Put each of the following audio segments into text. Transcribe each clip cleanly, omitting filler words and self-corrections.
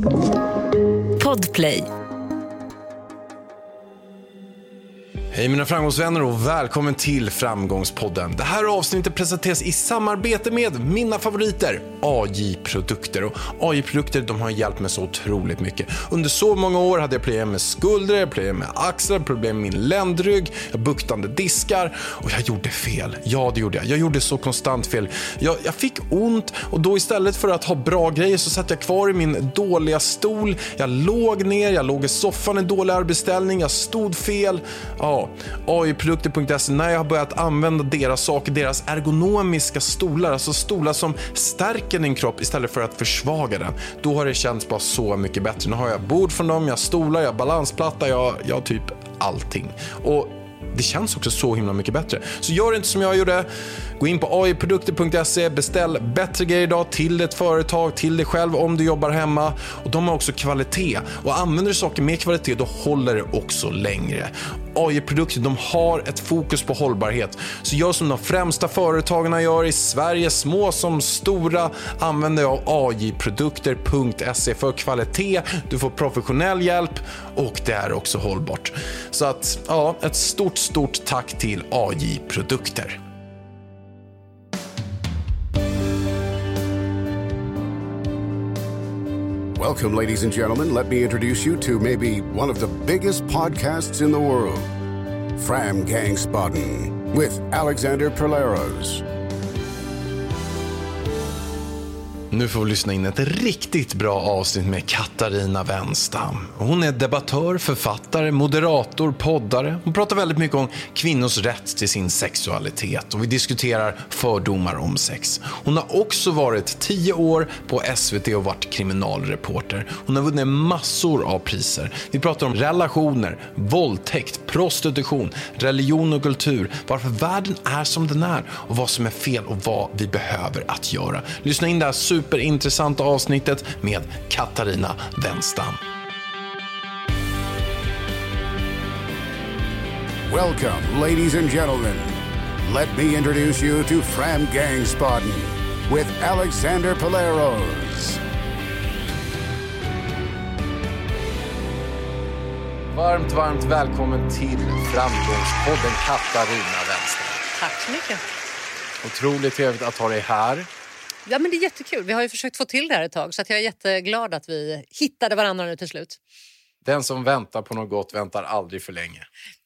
Podplay. Hej mina framgångsvänner och välkommen till Framgångspodden. Det här avsnittet presenteras i samarbete med mina favoriter, AJ-produkter. Och AJ-produkter, de har hjälpt mig så otroligt mycket. Under så många år hade jag problem med skulder, problem med axlar, problem med min ländrygg, buktande diskar och jag gjorde fel. Ja, det gjorde jag. Jag gjorde så konstant fel. Jag fick ont och då istället för att ha bra grejer så satt jag kvar i min dåliga stol. Jag låg ner, jag låg i soffan i dålig arbetsställning, jag stod fel. Ja, AJ-produkter.se, när jag har börjat använda deras saker, deras ergonomiska stolar, alltså stolar som stärker din kropp istället för att försvaga den, då har det känts bara så mycket bättre. Nu har jag bord från dem, jag stolar, jag balansplatta, jag typ allting. Och det känns också så himla mycket bättre. Så gör inte som jag gjorde. Gå in på AJ-produkter.se, beställ bättre grejer idag till ditt företag, till dig själv om du jobbar hemma. Och de har också kvalitet. Och använder du saker med kvalitet, då håller det också längre. AJ-produkter, de har ett fokus på hållbarhet. Så gör som de främsta företagarna gör i Sverige, små som stora. Använder jag AJ-produkter.se för kvalitet. Du får professionell hjälp och det är också hållbart. Så att, ja, ett stort tack till AJ-produkter. Welcome, ladies and gentlemen. Let me introduce you to maybe one of the biggest podcasts in the world, Framgångspodden, with Alexander Polaros. Nu får vi lyssna in ett riktigt bra avsnitt med Katarina Wenstam. Hon är debattör, författare, moderator, poddare. Hon pratar väldigt mycket om kvinnors rätt till sin sexualitet och vi diskuterar fördomar om sex. Hon har också varit 10 år på SVT och varit kriminalreporter. Hon har vunnit massor av priser. Vi pratar om relationer, våldtäkt, prostitution, religion och kultur, varför världen är som den är och vad som är fel och vad vi behöver att göra. Lyssna in det här superintressanta avsnittet med Katarina Wenstam. Welcome, ladies and gentlemen. Let me introduce you to Framgångspodden with Alexander Polaros. Varmt välkommen till Framgångspodden, Katarina Wenstam. Tack så mycket. Otroligt trevligt att ha dig här. Ja, men det är jättekul. Vi har ju försökt få till det här ett tag så att jag är jätteglad att vi hittade varandra nu till slut. Den som väntar på något gott väntar aldrig för länge.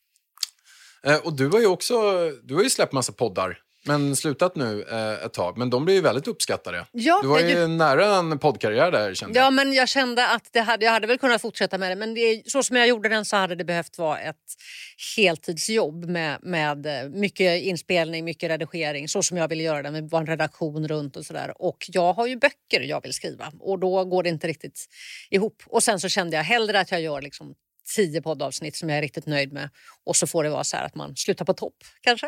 Och du har ju släppt massa poddar, men slutat nu ett tag. Men de blir ju väldigt uppskattade. Ja, du var ju nära en poddkarriär där, kände jag. Ja, men jag kände att jag hade väl kunnat fortsätta med det. Men så som jag gjorde den så hade det behövt vara ett heltidsjobb med mycket inspelning, mycket redigering. Så som jag ville göra det, med en redaktion runt och sådär. Och jag har ju böcker jag vill skriva. Och då går det inte riktigt ihop. Och sen så kände jag hellre att jag gör liksom 10 poddavsnitt som jag är riktigt nöjd med. Och så får det vara så här att man slutar på topp, kanske.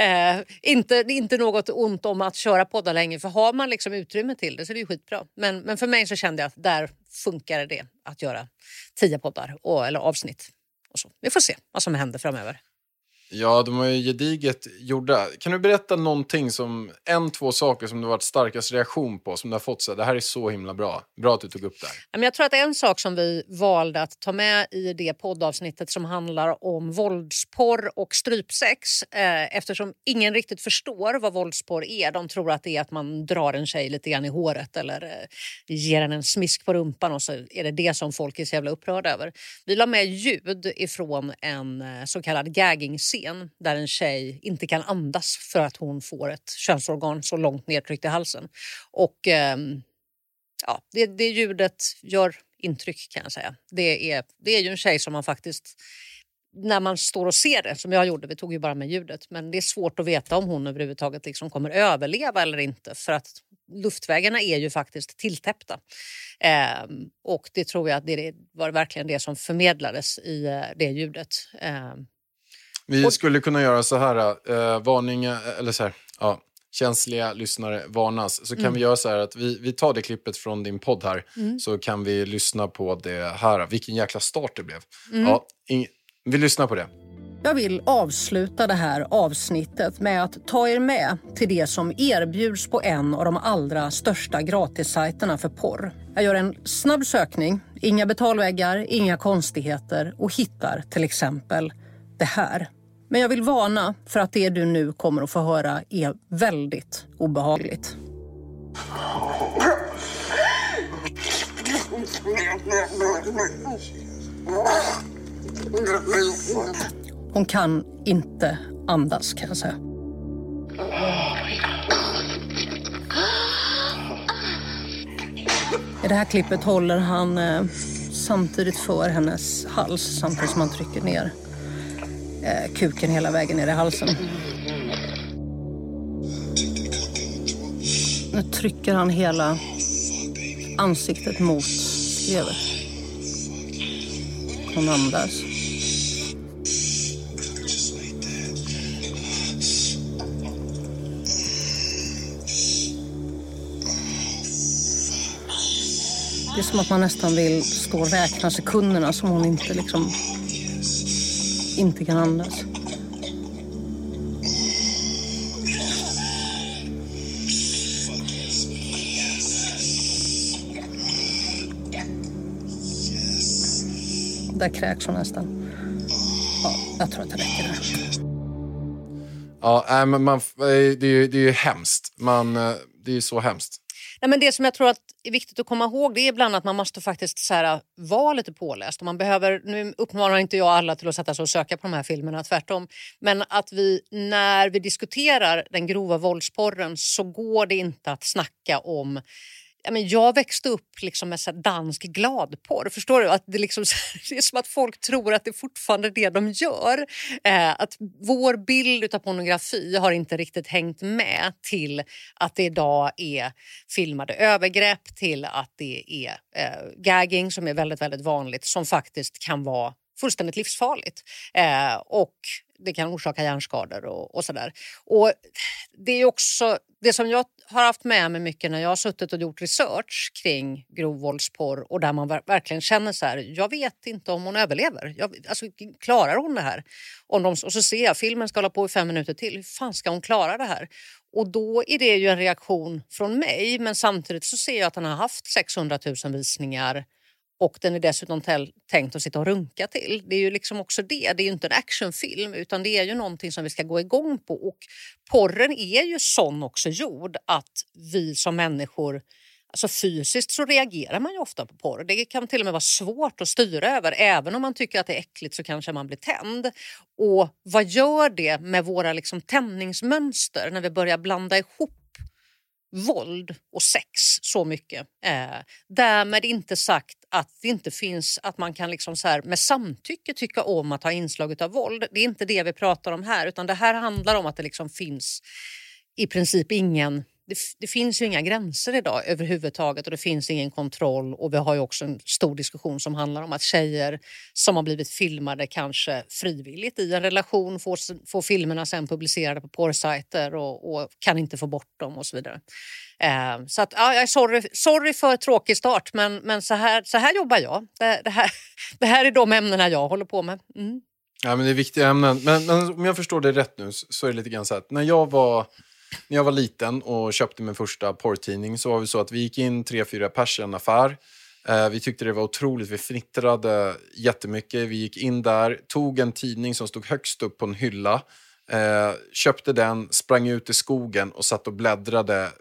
Inte något ont om att köra poddar länge. För har man liksom utrymme till det så är det ju skitbra. Men för mig så kände jag att där funkar det att göra 10 poddar eller avsnitt. Och så. Vi får se vad som händer framöver. Ja, de är ju gediget gjorda. Kan du berätta någonting som 1-2 saker som du har varit starkast reaktion på, som du har fått så det här är så himla bra. Bra att du tog upp det här. Men jag tror att en sak som vi valde att ta med i det poddavsnittet som handlar om våldsporr och strypsex, eftersom ingen riktigt förstår vad våldsporr är. De tror att det är att man drar en tjej lite grann i håret eller ger henne en smisk på rumpan och så är det som folk är så jävla upprörda över. Vi la med ljud ifrån en så kallad gagging-scen där en tjej inte kan andas för att hon får ett könsorgan så långt nedtryckt i halsen. Och ja, det ljudet gör intryck, kan jag säga. Det är ju en tjej som man faktiskt, när man står och ser det, som jag gjorde, vi tog ju bara med ljudet, men det är svårt att veta om hon överhuvudtaget liksom kommer överleva eller inte, för att luftvägarna är ju faktiskt tilltäppta. Och det tror jag att det var verkligen det som förmedlades i det ljudet. Vi skulle kunna göra så här, varning, eller så här, ja, känsliga lyssnare varnas. Så kan vi göra så här att vi tar det klippet från din podd här, så kan vi lyssna på det här. Vilken jäkla start det blev. Ja, vi lyssnar på det. Jag vill avsluta det här avsnittet med att ta er med till det som erbjuds på en av de allra största gratissajterna för porr. Jag gör en snabb sökning, inga betalväggar, inga konstigheter och hittar till exempel det här. Men jag vill varna för att det du nu kommer att få höra är väldigt obehagligt. Hon kan inte andas, kan jag säga. I det här klippet håller han samtidigt för hennes hals samtidigt som han trycker ner kuken hela vägen ner i halsen. Nu trycker han hela ansiktet mot skrevet. Hon andas. Det är som att man nästan vill stå och räkna sekunderna som hon inte kan andas. Där kräks hon nästan. Ja, jag tror att det räcker där. Ja, men det är ju hemskt. Det är ju så hemskt. Nej, men det som jag tror att är viktigt att komma ihåg, det är ibland att man måste faktiskt så här, vara lite påläst. Och man behöver, nu uppmanar inte jag alla till att sätta sig och söka på de här filmerna, tvärtom. Men att vi, när vi diskuterar den grova våldsporren, så går det inte att snacka om... Jag växte upp liksom med så dansk gladporr. Förstår du? Att det, liksom, det är som att folk tror att det är fortfarande det de gör. Att vår bild av pornografi har inte riktigt hängt med till att det idag är filmade övergrepp, till att det är gagging som är väldigt, väldigt vanligt, som faktiskt kan vara fullständigt livsfarligt. Och det kan orsaka hjärnskador och sådär. Och det är också det som jag har haft med mig mycket när jag har suttit och gjort research kring grovvåldsporr, och där man verkligen känner så här, jag vet inte om hon överlever. Klarar hon det här? Och så ser jag, filmen ska hålla på i 5 minuter till. Hur fan ska hon klara det här? Och då är det ju en reaktion från mig, men samtidigt så ser jag att han har haft 600 000 visningar. Och den är dessutom tänkt att sitta och runka till. Det är ju liksom också det. Det är ju inte en actionfilm, utan det är ju någonting som vi ska gå igång på. Och porren är ju sån också gjord att vi som människor, alltså fysiskt så reagerar man ju ofta på porr. Det kan till och med vara svårt att styra över. Även om man tycker att det är äckligt så kanske man blir tänd. Och vad gör det med våra liksom tändningsmönster när vi börjar blanda ihop våld och sex så mycket? Därmed inte sagt att det inte finns, att man kan liksom så här med samtycke tycka om att ha inslag av våld. Det är inte det vi pratar om här, utan det här handlar om att det liksom finns i princip det finns ju inga gränser idag överhuvudtaget, och det finns ingen kontroll. Och vi har ju också en stor diskussion som handlar om att tjejer som har blivit filmade kanske frivilligt i en relation får filmerna sen publicerade på porrsajter och kan inte få bort dem och så vidare. Så att, jag är sorry för tråkig start, men så här jobbar jag. Det här är de ämnena jag håller på med. Mm. Ja, men det är viktiga ämnen. Men om jag förstår det rätt nu så är det lite grann så att när jag var liten och köpte min första porrtidning, så var det så att vi gick in 3-4 pers i en affär. Vi tyckte det var otroligt, vi fnittrade jättemycket. Vi gick in där, tog en tidning som stod högst upp på en hylla, köpte den, sprang ut i skogen och satt och bläddrade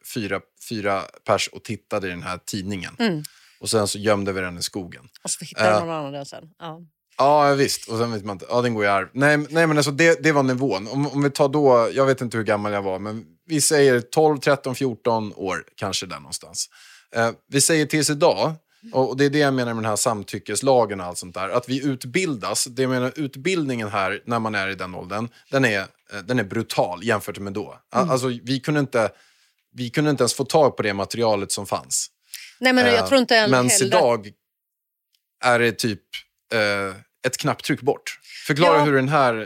4 pers och tittade i den här tidningen. Mm. Och sen så gömde vi den i skogen. Och så hittade någon annan den sen. Ja. Ja, visst. Och sen vet man inte, den går i arv. Nej, men alltså det var nivån. Om vi tar då, jag vet inte hur gammal jag var, men vi säger 12, 13, 14 år, kanske där någonstans. Vi säger tills idag, och det är det jag menar med den här samtyckeslagen och allt sånt där, att vi utbildas. Det jag menar, utbildningen här, när man är i den åldern, den är brutal jämfört med då. Alltså, vi kunde inte ens få tag på det materialet som fanns. Nej, men jag tror inte men idag är det typ... ett knapptryck bort. Förklara hur den här...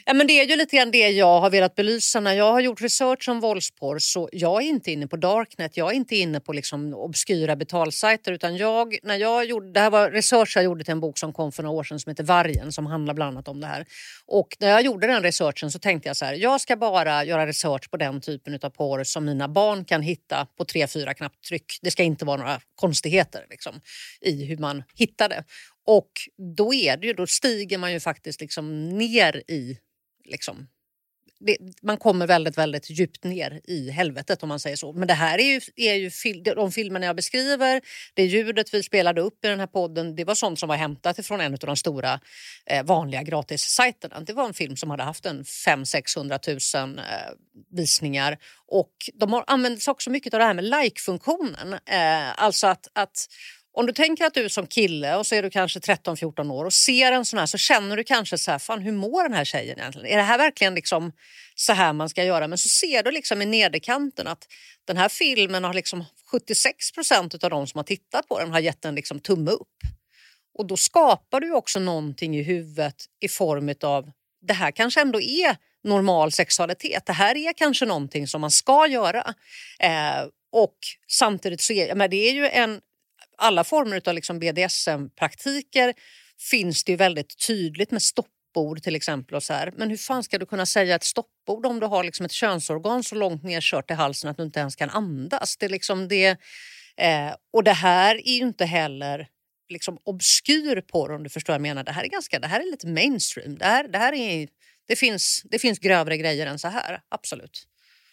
Ja, men det är ju lite grann det jag har velat belysa när jag har gjort research om våldsporr. Så jag är inte inne på Darknet, jag är inte inne på liksom obskyra betalsajter, utan det här var research jag gjorde till en bok som kom för några år sedan som heter Vargen, som handlar bland annat om det här. Och när jag gjorde den researchen så tänkte jag så här, jag ska bara göra research på den typen av porr som mina barn kan hitta på 3-4 knapptryck. Det ska inte vara några konstigheter liksom, i hur man hittar det. Och då stiger man ju faktiskt liksom ner i liksom, man kommer väldigt, väldigt djupt ner i helvetet om man säger så. Men det här är ju de filmerna jag beskriver, det ljudet vi spelade upp i den här podden, det var sånt som var hämtat från en av de stora vanliga gratissajterna. Det var en film som hade haft 500-600 000 visningar, och de har använt sig också mycket av det här med like-funktionen. Alltså att om du tänker att du är som kille och så är du kanske 13-14 år och ser en sån här, så känner du kanske så här, fan, hur mår den här tjejen egentligen? Är det här verkligen liksom så här man ska göra? Men så ser du liksom i nederkanten att den här filmen har liksom 76% av de som har tittat på den har gett en liksom tumme upp. Och då skapar du också någonting i huvudet i form av, det här kanske ändå är normal sexualitet. Det här är kanske någonting som man ska göra. Och samtidigt så det är ju alla former av liksom BDSM-praktiker finns det ju väldigt tydligt med stoppord till exempel. Och så här. Men hur fan ska du kunna säga ett stoppord om du har liksom ett könsorgan så långt nedkört i halsen att du inte ens kan andas? Det är liksom det, och det här är ju inte heller liksom obskyr porr, om du förstår vad jag menar. Det här är lite mainstream. Det finns grövre grejer än så här, absolut.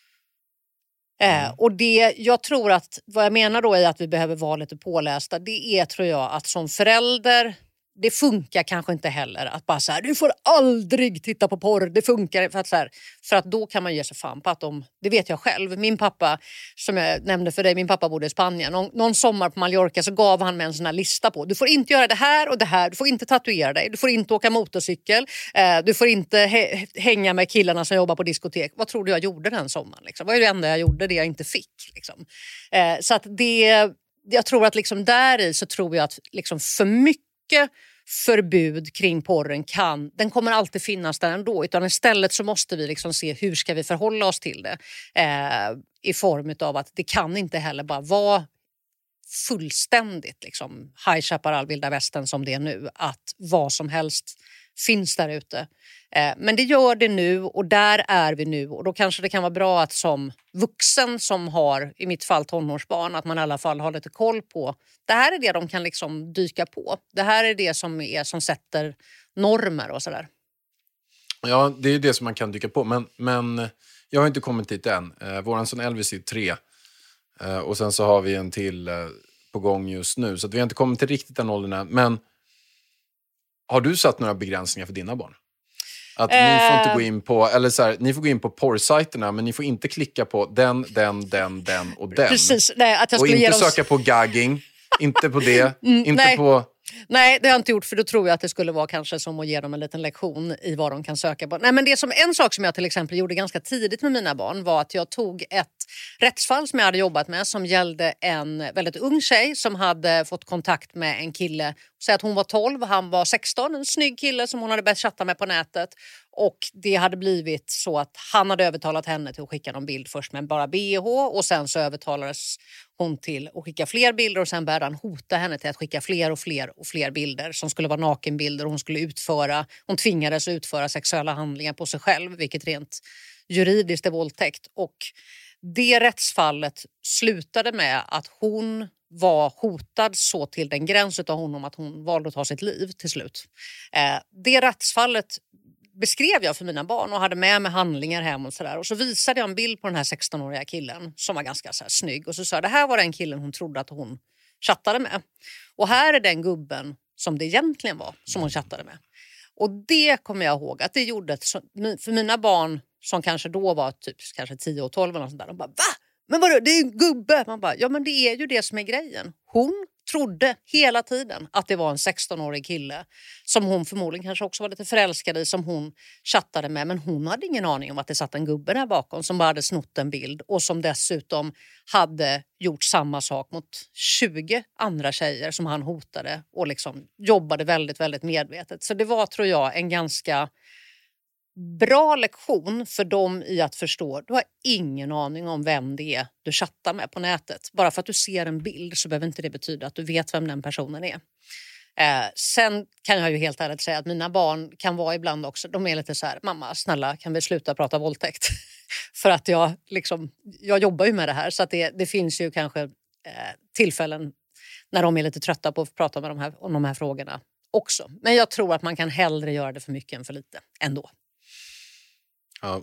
Och jag tror att vad jag menar då är att vi behöver vara lite pålästa. Det är, tror jag, att som förälder, det funkar kanske inte heller att bara så här, du får aldrig titta på porr. Det funkar för att då kan man ge sig fan på att det vet jag själv. Min pappa, som jag nämnde för dig, min pappa bodde i Spanien. Någon sommar på Mallorca så gav han mig en sån här lista på, du får inte göra det här och det här, du får inte tatuera dig, du får inte åka motorcykel, du får inte hänga med killarna som jobbar på diskotek. Vad tror du jag gjorde den sommaren? Liksom? Vad är det enda jag gjorde, det jag inte fick? Liksom? Så att jag tror att liksom där i så tror jag att liksom för mycket förbud kring porren den kommer alltid finnas där ändå, utan istället så måste vi liksom se hur ska vi förhålla oss till det i form av att det kan inte heller bara vara fullständigt liksom High Chaparral, vilda västern som det är nu, att vad som helst finns där ute. Men det gör det nu, och där är vi nu, och då kanske det kan vara bra att som vuxen som har, i mitt fall tonårsbarn, att man i alla fall har lite koll på, det här är det de kan liksom dyka på. Det här är det som sätter normer och sådär. Ja, det är det som man kan dyka på, men jag har inte kommit dit än. Våran son Elvis är 3 och sen så har vi en till på gång just nu, så att vi har inte kommit till riktigt den åldern än. Men har du satt några begränsningar för dina barn? Att ni får inte gå in på, eller så här, ni får gå in på porrsajterna, men ni får inte klicka på den och den. Precis, nej, att jag och skulle inte ge dem... söka på gagging, inte på det, inte nej. på... Nej, det har jag inte gjort, för då tror jag att det skulle vara kanske som att ge dem en liten lektion i vad de kan söka på. Nej, men en sak som jag till exempel gjorde ganska tidigt med mina barn var att jag tog ett rättsfall som jag hade jobbat med som gällde en väldigt ung tjej som hade fått kontakt med en kille. Säg att hon var 12, han var 16, en snygg kille som hon hade börjat chatta med på nätet. Och det hade blivit så att han hade övertalat henne till att skicka någon bild först med bara BH, och sen så övertalades hon till att skicka fler bilder, och sen började han hota henne till att skicka fler och fler bilder som skulle vara nakenbilder, och hon tvingades utföra sexuella handlingar på sig själv, vilket rent juridiskt är våldtäkt. Och det rättsfallet slutade med att hon var hotad så till den gräns av honom att hon valde att ta sitt liv till slut. Det rättsfallet beskrev jag för mina barn och hade med mig handlingar hem och sådär. Och så visade jag en bild på den här 16-åriga killen som var ganska så här snygg. Och så sa jag, det här var den killen hon trodde att hon chattade med. Och här är den gubben som det egentligen var som hon chattade med. Och det kommer jag ihåg att det gjorde för mina barn som kanske då var typ kanske 10 och 12 och sånt där. De bara, va? Men vadå, det är en gubbe. Man bara, ja men det är ju det som är grejen. Hon trodde hela tiden att det var en 16-årig kille som hon förmodligen kanske också var lite förälskad i, som hon chattade med. Men hon hade ingen aning om att det satt en gubbe där bakom som bara hade snott en bild och som dessutom hade gjort samma sak mot 20 andra tjejer som han hotade och liksom jobbade väldigt, väldigt medvetet. Så det var, tror jag, en ganska bra lektion för dem i att förstå. Du har ingen aning om vem det är du chattar med på nätet. Bara för att du ser en bild så behöver inte det betyda att du vet vem den personen är. Sen kan jag ju helt ärligt säga att mina barn kan vara ibland också, de är lite så här: mamma snälla kan vi sluta prata våldtäkt? För att jag jobbar ju med det här, så att det finns ju kanske tillfällen när de är lite trötta på att prata med om de här frågorna också. Men jag tror att man kan hellre göra det för mycket än för lite ändå. Ja.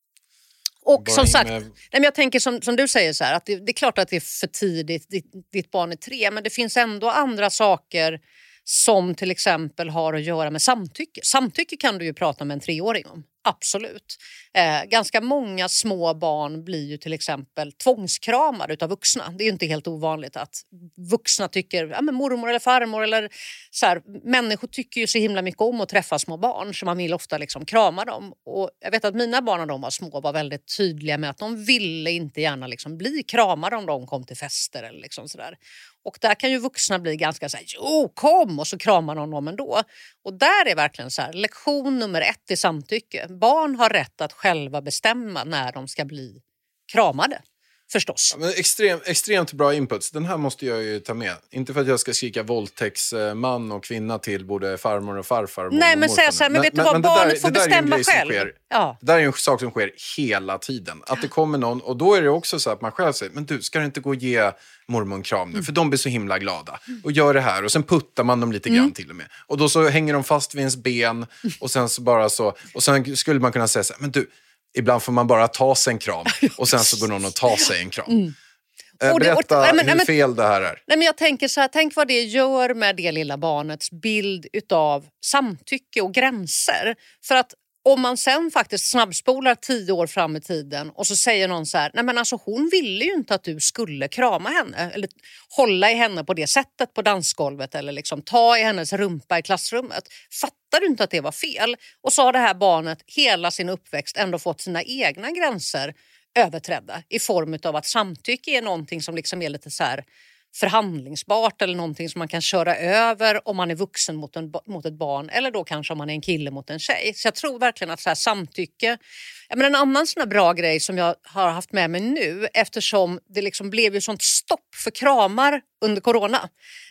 Och som sagt, jag tänker som du säger så här, att det är klart att det är för tidigt, ditt barn är 3, men det finns ändå andra saker som till exempel har att göra med samtycke. Samtycke kan du ju prata med en 3-åring om, absolut. Ganska många små barn blir ju till exempel tvångskramade utav vuxna. Det är ju inte helt ovanligt att vuxna tycker, men mormor eller farmor eller så här, människor tycker ju så himla mycket om att träffa små barn, så man vill ofta liksom krama dem. Och jag vet att mina barn när de var små var väldigt tydliga med att de ville inte gärna liksom bli kramade om de kom till fester eller liksom sådär. Och där kan ju vuxna bli ganska så här, jo kom, och så kramar de dem ändå. Och där är verkligen så här, lektion nummer 1 i samtycke. Barn har rätt att själva bestämma när de ska bli kramade. Förstås. Ja, men extremt bra inputs. Den här måste jag ju ta med. Inte för att jag ska skrika våldtäktsman och kvinna till både farmor och farfar. Nej, men säga så här, men vet du vad, barnet får bestämma själv. Ja. Det där är ju en sak som sker hela tiden. Att det kommer någon, och då är det också så att man själv säger, men du, ska du inte gå och ge mormor en kram nu? För de blir så himla glada. Och gör det här. Och sen puttar man dem lite grann till och med. Och då så hänger de fast vid ens ben. Och sen så bara så. Och sen skulle man kunna säga så här, men du, ibland får man bara ta sig en kram. Och sen så går någon och tar sig en kram. Berätta hur fel det här är. Nej, men jag tänker så här, tänk vad det gör med det lilla barnets bild utav samtycke och gränser. För att om man sen faktiskt snabbspolar 10 år fram i tiden och så säger någon så här, nej men alltså hon ville ju inte att du skulle krama henne eller hålla i henne på det sättet på dansgolvet eller liksom ta i hennes rumpa i klassrummet. Fattar du inte att det var fel? Och så har det här barnet hela sin uppväxt ändå fått sina egna gränser överträdda i form av att samtycke är någonting som liksom är lite så här förhandlingsbart eller någonting som man kan köra över om man är vuxen mot ett barn, eller då kanske om man är en kille mot en tjej. Så jag tror verkligen att så här samtycke, men en annan sån här bra grej som jag har haft med mig nu, eftersom det liksom blev ju sånt stopp för kramar under corona.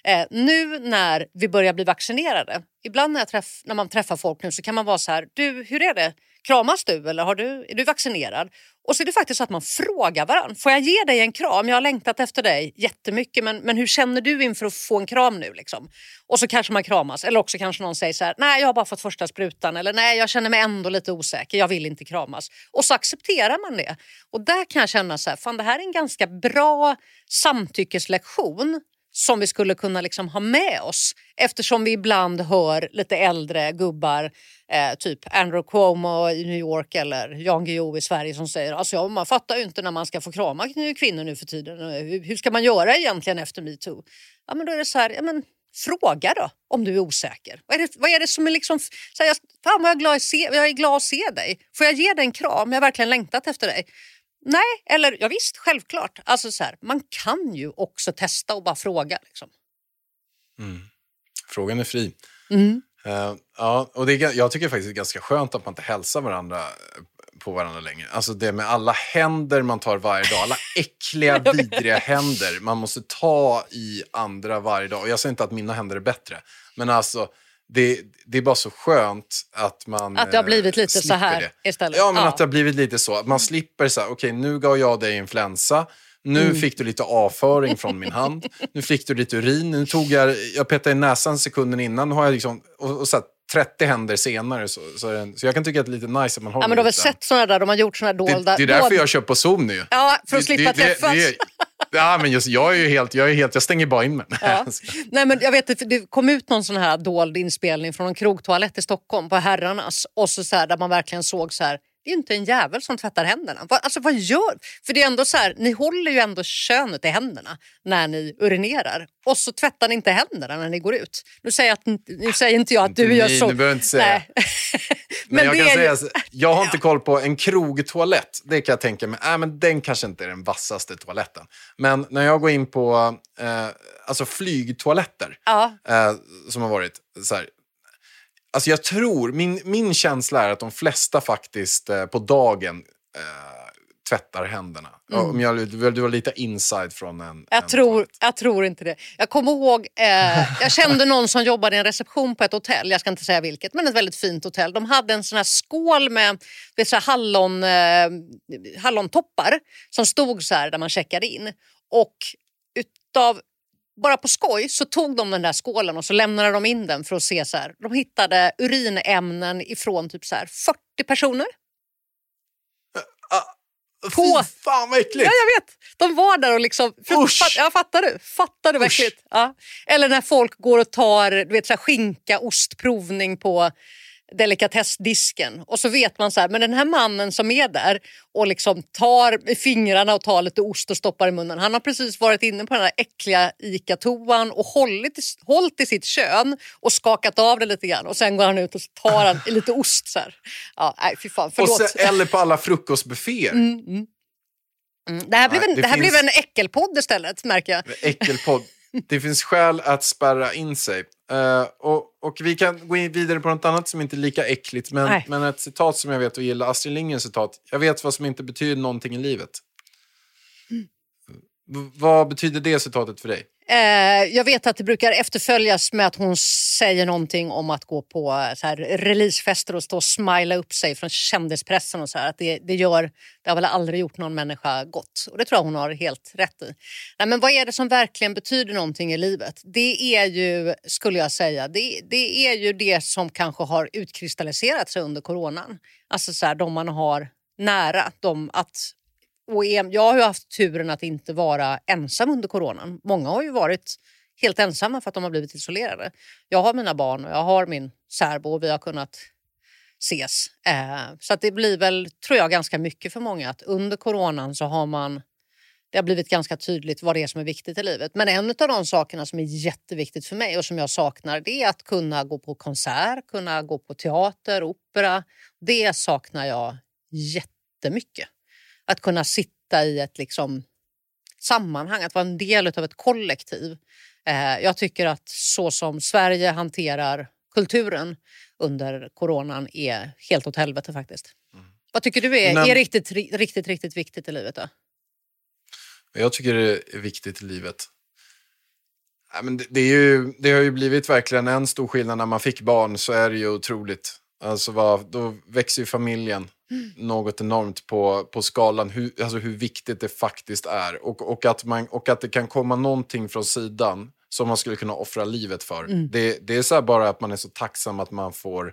Nu när vi börjar bli vaccinerade, ibland när man träffar folk nu så kan man vara så här, du, hur är det? Kramas du eller är du vaccinerad? Och så är det faktiskt så att man frågar varandra. Får jag ge dig en kram? Jag har längtat efter dig jättemycket. Men hur känner du inför att få en kram nu? Liksom? Och så kanske man kramas. Eller också kanske någon säger så här, nej jag har bara fått första sprutan. Eller nej jag känner mig ändå lite osäker. Jag vill inte kramas. Och så accepterar man det. Och där kan jag känna så här, fan det här är en ganska bra samtyckeslektion som vi skulle kunna liksom ha med oss. Eftersom vi ibland hör lite äldre gubbar, typ Andrew Cuomo i New York eller Jan Guillou i Sverige som säger, alltså man fattar ju inte när man ska få krama kvinnor nu för tiden. Hur ska man göra egentligen efter MeToo? Ja men då är det så här, ja men fråga då om du är osäker. Vad är det som är liksom, så här, fan vad jag är glad att se dig. Får jag ge dig en kram? Jag har verkligen längtat efter dig. Nej, eller ja visst, självklart. Alltså så här, man kan ju också testa och bara fråga liksom. Frågan är fri. Ja, och jag tycker faktiskt det är ganska skönt att man inte hälsar på varandra längre. Alltså det med alla händer man tar varje dag, alla äckliga, vidriga händer man måste ta i andra varje dag. Och jag säger inte att mina händer är bättre, men alltså det är bara så skönt att man att det har blivit lite så här det istället. Ja, men att det har blivit lite så. Att man slipper så här, okej, nu gav jag dig influensa. Nu fick du lite avföring från min hand. Nu fick du lite urin. Nu tog jag petade i näsan sekunden innan. Nu har jag liksom, och så här, 30 händer senare. Så jag kan tycka att det är lite nice att man håller. Ja, men du har väl sett sådana där, de har gjort sådana dolda. Det är därför jag kör på Zoom nu. Ja, för att slippa träffas. Ja, men jag stänger bara in mig. Ja. Nej, men jag vet, det kom ut någon sån här dold inspelning från en krogtoalett i Stockholm på herrarnas. Och så här, där man verkligen såg så här, det är ju inte en jävel som tvättar händerna. Alltså vad gör? För det är ändå så här, ni håller ju ändå könet i händerna när ni urinerar. Och så tvättar ni inte händerna när ni går ut. Nu säger inte jag att du gör så. Du behöver inte säga. Men jag kan säga, jag har inte koll på en krogtoalett. Det kan jag tänka mig. Men den kanske inte är den vassaste toaletten. Men när jag går in på alltså flygtoaletter som har varit så här. Alltså jag tror, min känsla är att de flesta faktiskt på dagen tvättar händerna. Om du var lite inside från en Jag tror inte det. Jag kommer ihåg, jag kände någon som jobbade i en reception på ett hotell. Jag ska inte säga vilket, men ett väldigt fint hotell. De hade en sån här skål med så här hallontoppar som stod så här där man checkade in. Och bara på skoj så tog de den där skålen och så lämnade de in den för att se så här. De hittade urinämnen ifrån typ så här 40 personer. Fy fan vad äckligt. Ja, jag vet. De var där och liksom... Fattar du verkligen? Ja. Eller när folk går och tar så här, skinka, ostprovning på delikatessdisken. Och så vet man så här, men den här mannen som är där och liksom tar i fingrarna och tar lite ost och stoppar i munnen. Han har precis varit inne på den här äckliga ICA-toan och hållit i sitt kön och skakat av det lite grann. Och sen går han ut och tar han lite ost så här. Ja, nej, fy fan, förlåt. Och sen, eller på alla frukostbufféer. Det här blev en äckelpodd istället, märker jag. Äckelpodd. Det finns skäl att spärra in sig. Och vi kan gå vidare på något annat som inte är lika äckligt. Men ett citat som jag vet och gillar. Astrid Lindgrens citat. Jag vet vad som inte betyder någonting i livet. Vad betyder det citatet för dig? Jag vet att det brukar efterföljas med att hon säger någonting om att gå på så här releasefester och stå och smila upp sig från kändispressen och så här. Att det har väl aldrig gjort någon människa gott. Och det tror jag hon har helt rätt i. Nej, men vad är det som verkligen betyder någonting i livet? Det är ju, skulle jag säga, det är ju det som kanske har utkristalliserat sig under coronan. Alltså så här, de man har nära, och jag har ju haft turen att inte vara ensam under coronan. Många har ju varit helt ensamma för att de har blivit isolerade. Jag har mina barn och jag har min särbo och vi har kunnat ses. Så att det blir väl, tror jag, ganska mycket för många att under coronan så det har blivit ganska tydligt vad det är som är viktigt i livet. Men en av de sakerna som är jätteviktigt för mig och som jag saknar, det är att kunna gå på konsert, kunna gå på teater, opera. Det saknar jag jättemycket. Att kunna sitta i ett liksom sammanhang, att vara en del av ett kollektiv. Jag tycker att så som Sverige hanterar kulturen under coronan är helt åt helvete faktiskt. Vad tycker du är riktigt viktigt i livet då? Jag tycker det är viktigt i livet. Ja, men det har ju blivit verkligen en stor skillnad när man fick barn, så är det ju otroligt. Alltså då växer ju familjen något enormt på skalan hur viktigt det faktiskt är. Och att det kan komma någonting från sidan som man skulle kunna offra livet för. Det är så här bara att man är så tacksam att man får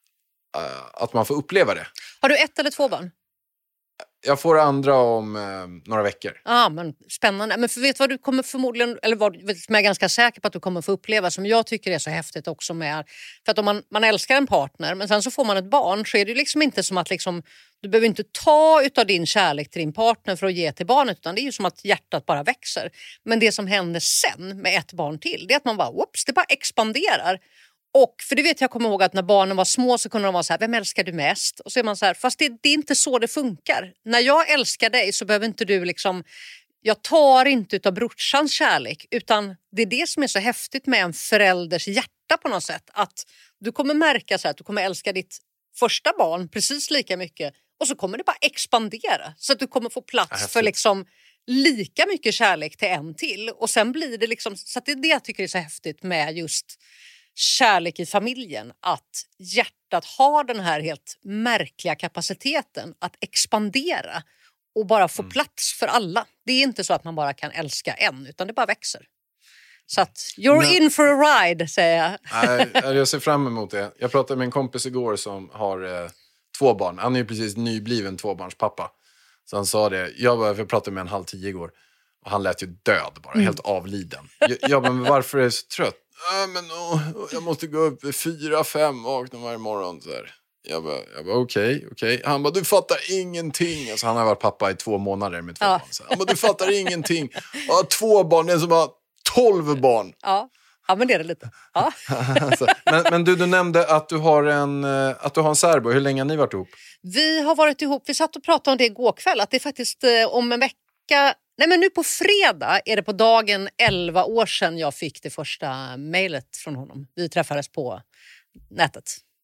uppleva det. Har du 1 eller 2 barn? Jag får andra om några veckor. Men spännande. Men vet du vad du kommer förmodligen, eller vad som jag är ganska säker på att du kommer få uppleva, som jag tycker är så häftigt också med, för att om man älskar en partner men sen så får man ett barn, så är det ju liksom inte som att liksom, du behöver inte ta utav din kärlek till din partner för att ge till barnet, utan det är ju som att hjärtat bara växer. Men det som händer sen med ett barn till, det är att man bara, det bara expanderar. Och för det vet jag, kommer ihåg att när barnen var små så kunde de vara så här, vem älskar du mest? Och så är man så här, fast det är inte så det funkar. När jag älskar dig så behöver inte du liksom, jag tar inte utav brorsans kärlek, utan det är det som är så häftigt med en förälders hjärta på något sätt. Att du kommer märka så här, att du kommer älska ditt första barn precis lika mycket och så kommer det bara expandera. Så att du kommer få plats för liksom lika mycket kärlek till en till. Och sen blir det liksom, så att det är det jag tycker är så häftigt med just kärlek i familjen, att hjärtat har den här helt märkliga kapaciteten att expandera och bara få plats för alla. Det är inte så att man bara kan älska en, utan det bara växer. Så att you're in for a ride, säger jag. Nej, jag ser fram emot det. Jag pratade med en kompis igår som har 2 barn. Han är ju precis nybliven 2-barnspappa. Så han sa det, jag pratade med en 9:30 igår och han lät ju död bara, helt avliden. Men varför är du så trött? Jag måste gå upp 4-5 vakna varje morgon så här. Jag bara okej. Han bara, du fattar ingenting. Alltså, han har varit pappa i 2 månader med 2 barn. Så han bara, du fattar ingenting. Jag har 2 barn, det är som har 12 barn. Ja, men det är det lite. Ja. Alltså, men du nämnde att du har en särbo. Hur länge har ni varit ihop? Vi har varit ihop, vi satt och pratade om det igår kväll, att det är faktiskt om en vecka. Nej, men nu på fredag är det på dagen 11 år sedan jag fick det första mejlet från honom. Vi träffades på nätet.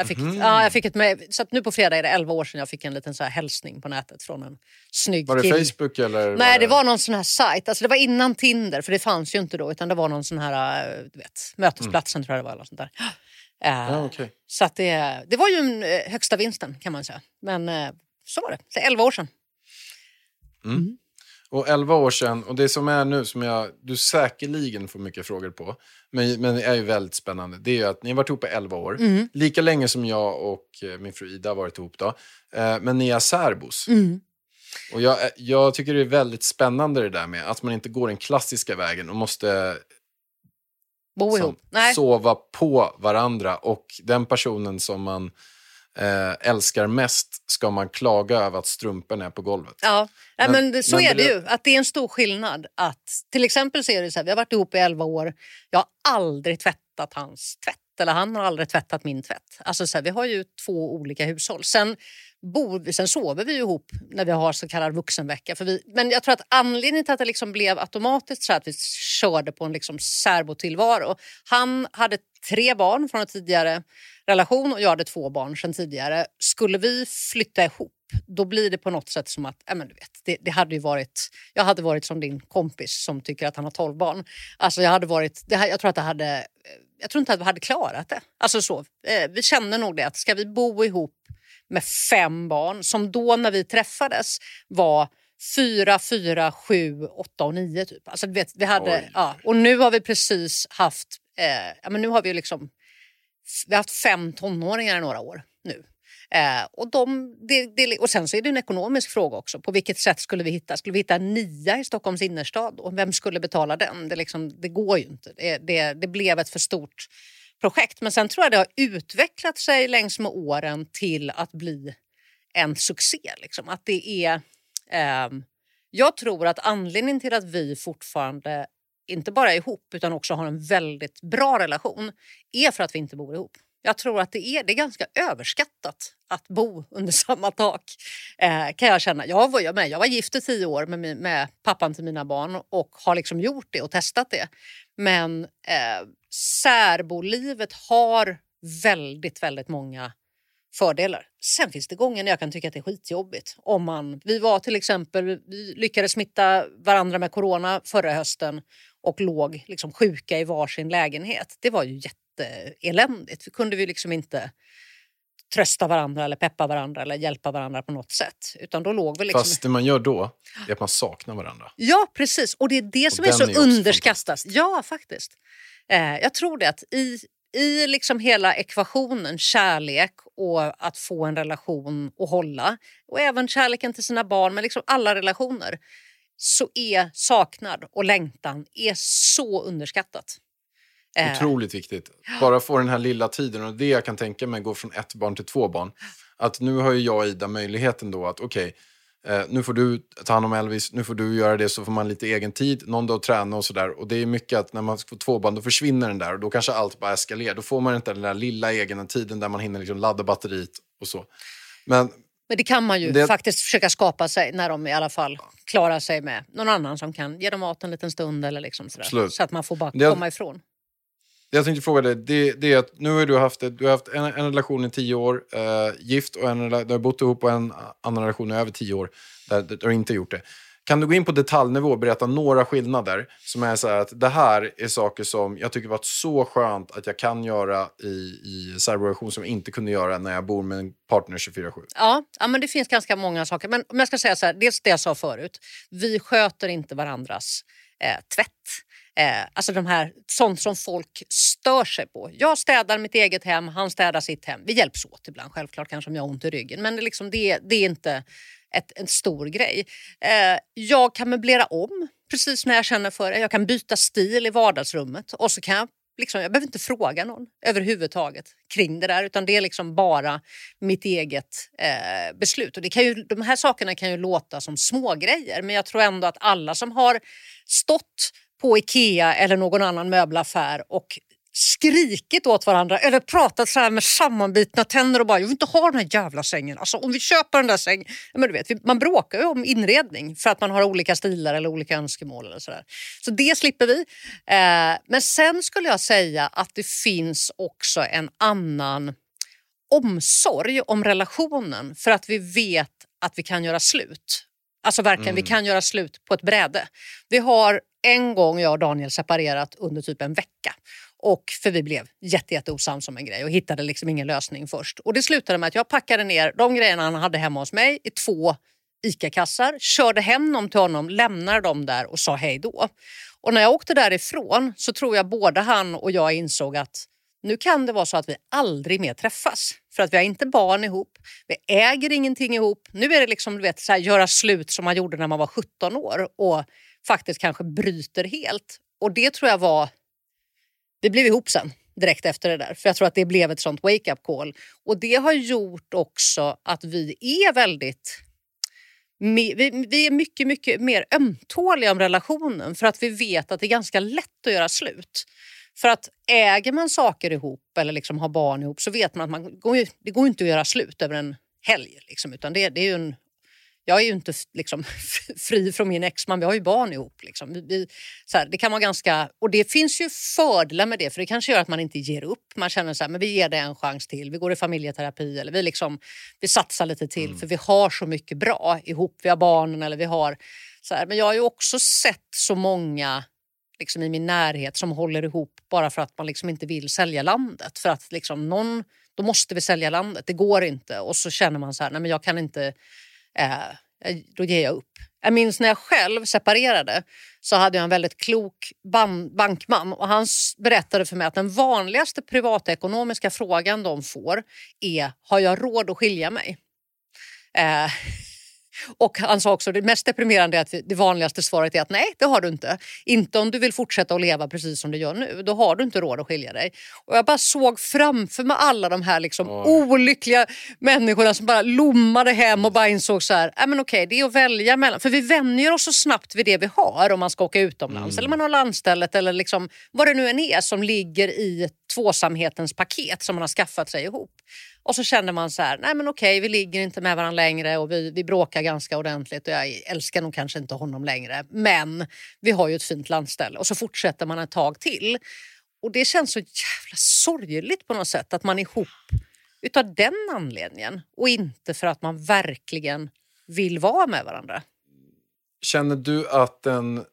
Jag fick ett med, så att nu på fredag är det 11 år sedan jag fick en liten så här hälsning på nätet från en snygg Var det kille. Facebook eller? Nej, det var någon sån här sajt. Alltså det var innan Tinder, för det fanns ju inte då, utan det var någon sån här, mötesplatsen tror jag det var eller sånt där. Okay. Så att det var ju en högsta vinsten kan man säga. Men så var det. Så 11 år sedan. Och 11 år sedan, och det som är nu som du säkerligen får mycket frågor på, men det är ju väldigt spännande, det är ju att ni har varit ihop i 11 år. Lika länge som jag och min fru Ida har varit ihop då. Men ni är särbos. Och jag tycker det är väldigt spännande det där med att man inte går den klassiska vägen och måste bo ihop. Sova på varandra, och den personen som man älskar mest ska man klaga över att strumpen är på golvet. Ja, men så är det ju. Att det är en stor skillnad. Att, till exempel så är det så här, vi har varit ihop i 11 år. Jag har aldrig tvättat hans tvätt. Eller han har aldrig tvättat min tvätt. Alltså så här, vi har ju 2 olika hushåll. Sen sover vi ihop när vi har så kallad vuxenvecka. Men jag tror att anledningen till att det liksom blev automatiskt så att vi körde på en liksom särbotillvaro. Han hade 3 barn från en tidigare relation och jag hade 2 barn sedan tidigare. Skulle vi flytta ihop, då blir det på något sätt som att, men du vet, det hade ju varit, jag hade varit som din kompis som tycker att han har 12 barn. Alltså jag tror inte att vi hade klarat det. Alltså så, vi känner nog det att ska vi bo ihop med 5 barn, som då när vi träffades var 4, 4, 7, 8 och 9 typ. Alltså du vet, vi hade, och nu har vi precis haft, nu har vi liksom, vi har haft 5 tonåringar i några år nu. Och sen så är det en ekonomisk fråga också. På vilket sätt skulle vi hitta? Skulle vi hitta en 9 i Stockholms innerstad? Och vem skulle betala den? Det går ju inte. Det blev ett för stort projekt. Men sen tror jag det har utvecklat sig längs med åren till att bli en succé. Liksom. Att det är... jag tror att anledningen till att vi fortfarande inte bara är ihop utan också har en väldigt bra relation är för att vi inte bor ihop. Jag tror att det är ganska överskattat att bo under samma tak, kan jag känna. Jag var gift i 10 år med pappan till mina barn och har liksom gjort det och testat det. Men särbolivet har väldigt, väldigt många fördelar. Sen finns det gånger när jag kan tycka att det är skitjobbigt. Vi lyckades smitta varandra med corona förra hösten och låg liksom sjuka i varsin lägenhet. Det var ju jätteeländigt. Vi kunde liksom inte trösta varandra eller peppa varandra eller hjälpa varandra på något sätt. Utan då låg vi liksom... Fast det man gör då är att man saknar varandra. Ja, precis. Och det är det som är så underskattat. Ja, faktiskt. Jag tror det att i liksom hela ekvationen kärlek och att få en relation och hålla, och även kärleken till sina barn, men liksom alla relationer, så är saknad och längtan är så underskattat. Otroligt viktigt. Bara få den här lilla tiden, och det jag kan tänka mig gå från 1 barn till 2 barn. Att nu har ju jag och Ida möjligheten då att nu får du ta hand om Elvis, nu får du göra det, så får man lite egen tid, någon dag träna och sådär. Och det är mycket att när man får 2 barn då försvinner den där, och då kanske allt bara eskalerar. Då får man inte den där lilla egna tiden där man hinner liksom ladda batteriet och så. Men det kan man ju faktiskt försöka skapa sig när de i alla fall klarar sig med någon annan som kan ge dem mat en liten stund eller liksom sådär. Så att man får bara komma ifrån. Det jag tänkte fråga dig, det är att nu har du haft en relation i 10 år, gift, och du har bott ihop, och en annan relation i över 10 år där du inte gjort det. Kan du gå in på detaljnivå och berätta några skillnader som är så här att det här är saker som jag tycker varit så skönt att jag kan göra i särrelation som jag inte kunde göra när jag bor med en partner 24/7? Ja, men det finns ganska många saker. Men om jag ska säga så här, dels det jag sa förut. Vi sköter inte varandras tvätt. Alltså sånt som folk stör sig på. Jag städar mitt eget hem, han städar sitt hem. Vi hjälps åt ibland, självklart kanske om jag har ont i ryggen. Men det är inte en stor grej. Jag kan möblera om precis när jag känner för det. Jag kan byta stil i vardagsrummet. Och så kan jag behöver inte fråga någon överhuvudtaget kring det där. Utan det är liksom bara mitt eget beslut. Och de här sakerna kan ju låta som små grejer. Men jag tror ändå att alla som har stått på Ikea eller någon annan möbelaffär och skrikit åt varandra eller pratat så här med sammanbitna tänder och bara, jag vill inte ha den här jävla sängen. Alltså om vi köper den där sängen, men du vet, man bråkar ju om inredning för att man har olika stilar eller olika önskemål eller sådär. Så det slipper vi. Men sen skulle jag säga att det finns också en annan omsorg om relationen för att vi vet att vi kan göra slut. Alltså verkligen, vi kan göra slut på ett bräde. Vi har en gång, jag och Daniel, separerat under typ en vecka. Och för vi blev jätteosams om en grej och hittade liksom ingen lösning först. Och det slutade med att jag packade ner de grejerna han hade hemma hos mig i 2 ICA-kassar. Körde hem dem till honom, lämnade dem där och sa hej då. Och när jag åkte därifrån så tror jag både han och jag insåg att nu kan det vara så att vi aldrig mer träffas. För att vi har inte barn ihop. Vi äger ingenting ihop. Nu är det liksom, du vet, så här, göra slut som man gjorde när man var 17 år. Och faktiskt kanske bryter helt. Och det tror jag var... Vi blev ihop sen direkt efter det där. För jag tror att det blev ett sånt wake-up call. Och det har gjort också att vi är väldigt... Vi är mycket, mycket mer ömtåliga om relationen. För att vi vet att det är ganska lätt att göra slut. För att äger man saker ihop eller liksom har barn ihop så vet man att det går inte att göra slut över en helg. Liksom, utan det är ju jag är ju inte liksom fri från min exman, vi har ju barn ihop. Liksom. Så här, det kan vara ganska, och det finns ju fördelar med det, för det kanske gör att man inte ger upp. Man känner så här, men vi ger det en chans till, vi går i familjeterapi eller vi satsar lite till för vi har så mycket bra ihop, vi har barnen eller vi har så här. Men jag har ju också sett så många liksom i min närhet som håller ihop bara för att man liksom inte vill sälja landet. För att liksom då måste vi sälja landet, det går inte. Och så känner man så här, nej men jag kan inte, då ger jag upp. Jag minns när jag själv separerade så hade jag en väldigt klok bankman. Och han berättade för mig att den vanligaste privatekonomiska frågan de får är, har jag råd att skilja mig? Och han sa också, det mest deprimerande är att det vanligaste svaret är att nej, det har du inte. Inte om du vill fortsätta att leva precis som du gör nu. Då har du inte råd att skilja dig. Och jag bara såg framför mig alla de här liksom olyckliga människorna som bara lommade hem och bara insåg så här, men okej, det är att välja mellan. För vi vänjer oss så snabbt vid det vi har om man ska åka utomlands. Eller man har landstället eller liksom vad det nu än är som ligger i tvåsamhetens paket som man har skaffat sig ihop. Och så känner man så här, nej men okej, vi ligger inte med varandra längre och vi bråkar ganska ordentligt och jag älskar nog kanske inte honom längre. Men vi har ju ett fint landställe och så fortsätter man ett tag till. Och det känns så jävla sorgligt på något sätt att man är ihop utav den anledningen och inte för att man verkligen vill vara med varandra. Känner du att den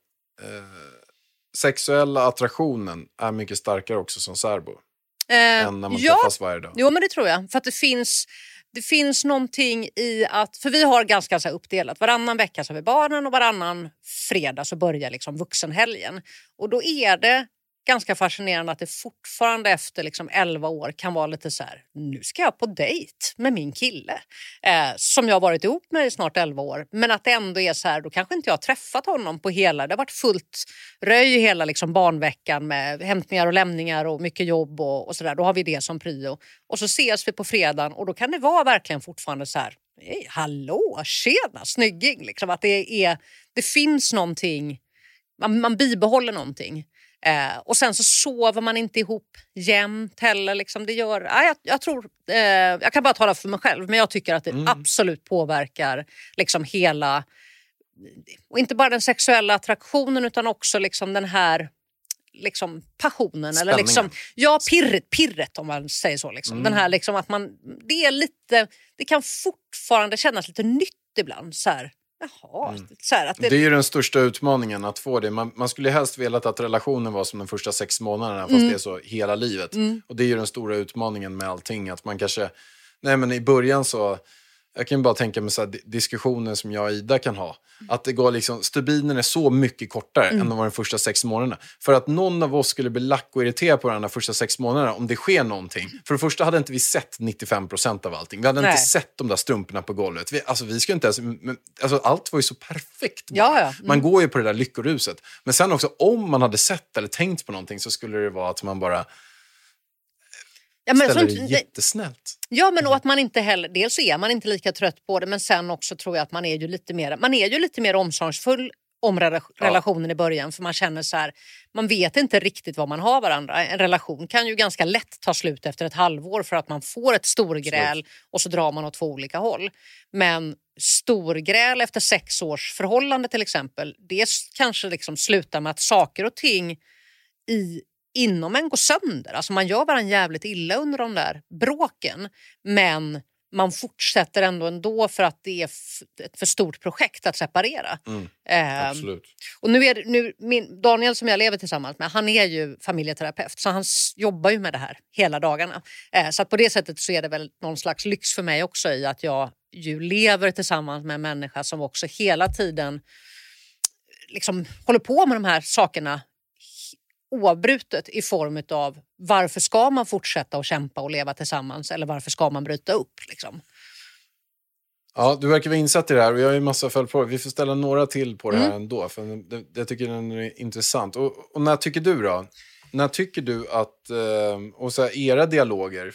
sexuella attraktionen är mycket starkare också som särbo? Än när man träffas varje dag. Jo, men det tror jag. För att det finns någonting i att... För vi har ganska så här uppdelat. Varannan vecka så har vi barnen och varannan fredag så börjar liksom vuxenhelgen. Och då är det ganska fascinerande att det fortfarande efter liksom 11 år kan vara lite så här, nu ska jag på dejt med min kille. Som jag har varit ihop med i snart 11 år. Men att det ändå är så här, då kanske inte jag har träffat honom på hela, det har varit fullt röj hela liksom barnveckan med hämtningar och lämningar och mycket jobb och så där. Då har vi det som prio. Och så ses vi på fredagen och då kan det vara verkligen fortfarande så här, hey, hallå, tjena, snygging. Liksom att det finns någonting, man bibehåller någonting. Och sen så sover man inte ihop jämt heller. Liksom det gör, jag tror, jag kan bara tala för mig själv, men jag tycker att det absolut påverkar liksom hela, och inte bara den sexuella attraktionen utan också liksom den här liksom passionen. Eller liksom, ja, pirret om man säger så. Liksom. Den här liksom att man, det kan fortfarande kännas lite nytt ibland så här. Jaha, så här att det är ju den största utmaningen att få det. Man skulle helst velat att relationen var som de första 6 månaderna fast det är så hela livet. Och det är ju den stora utmaningen med allting. Att man kanske, nej men i början så, jag kan bara tänka mig så här, diskussioner som jag och Ida kan ha. Att det går liksom, stubinen är så mycket kortare än de var de första 6 månaderna. För att någon av oss skulle bli lack och irriterad på de första 6 månaderna om det sker någonting. För det första hade inte vi sett 95% av allting. Vi hade inte sett de där strumporna på golvet. Vi skulle inte ens, allt var ju så perfekt. Ja. Man går ju på det där lyckoruset. Men sen också, om man hade sett eller tänkt på någonting så skulle det vara att man bara... Ja, men ställer det jättesnällt. Ja, men och att man inte heller, dels så är man inte lika trött på det, men sen också tror jag att man är ju lite mer omsorgsfull om relationen i början, för man känner så här, man vet inte riktigt vad man har varandra. En relation kan ju ganska lätt ta slut efter ett halvår för att man får ett storgräl och så drar man åt 2 olika håll. Men storgräl efter 6 års förhållande till exempel, det kanske liksom slutar med att saker och ting inom en går sönder. Alltså man gör varandra jävligt illa under de där bråken. Men man fortsätter ändå för att det är ett för stort projekt att separera. Absolut. Och Daniel som jag lever tillsammans med, han är ju familjeterapeut. Så han jobbar ju med det här hela dagarna. Så att på det sättet så är det väl någon slags lyx för mig också i att jag ju lever tillsammans med en människa som också hela tiden liksom håller på med de här sakerna oavbrutet i form av varför ska man fortsätta att kämpa och leva tillsammans eller varför ska man bryta upp liksom. Ja, du verkar vara insatt i det här och jag har ju massa följdfrågor. Vi får ställa några till på det här ändå för jag tycker den är intressant. Och när tycker du då? När tycker du att och så här, era dialoger,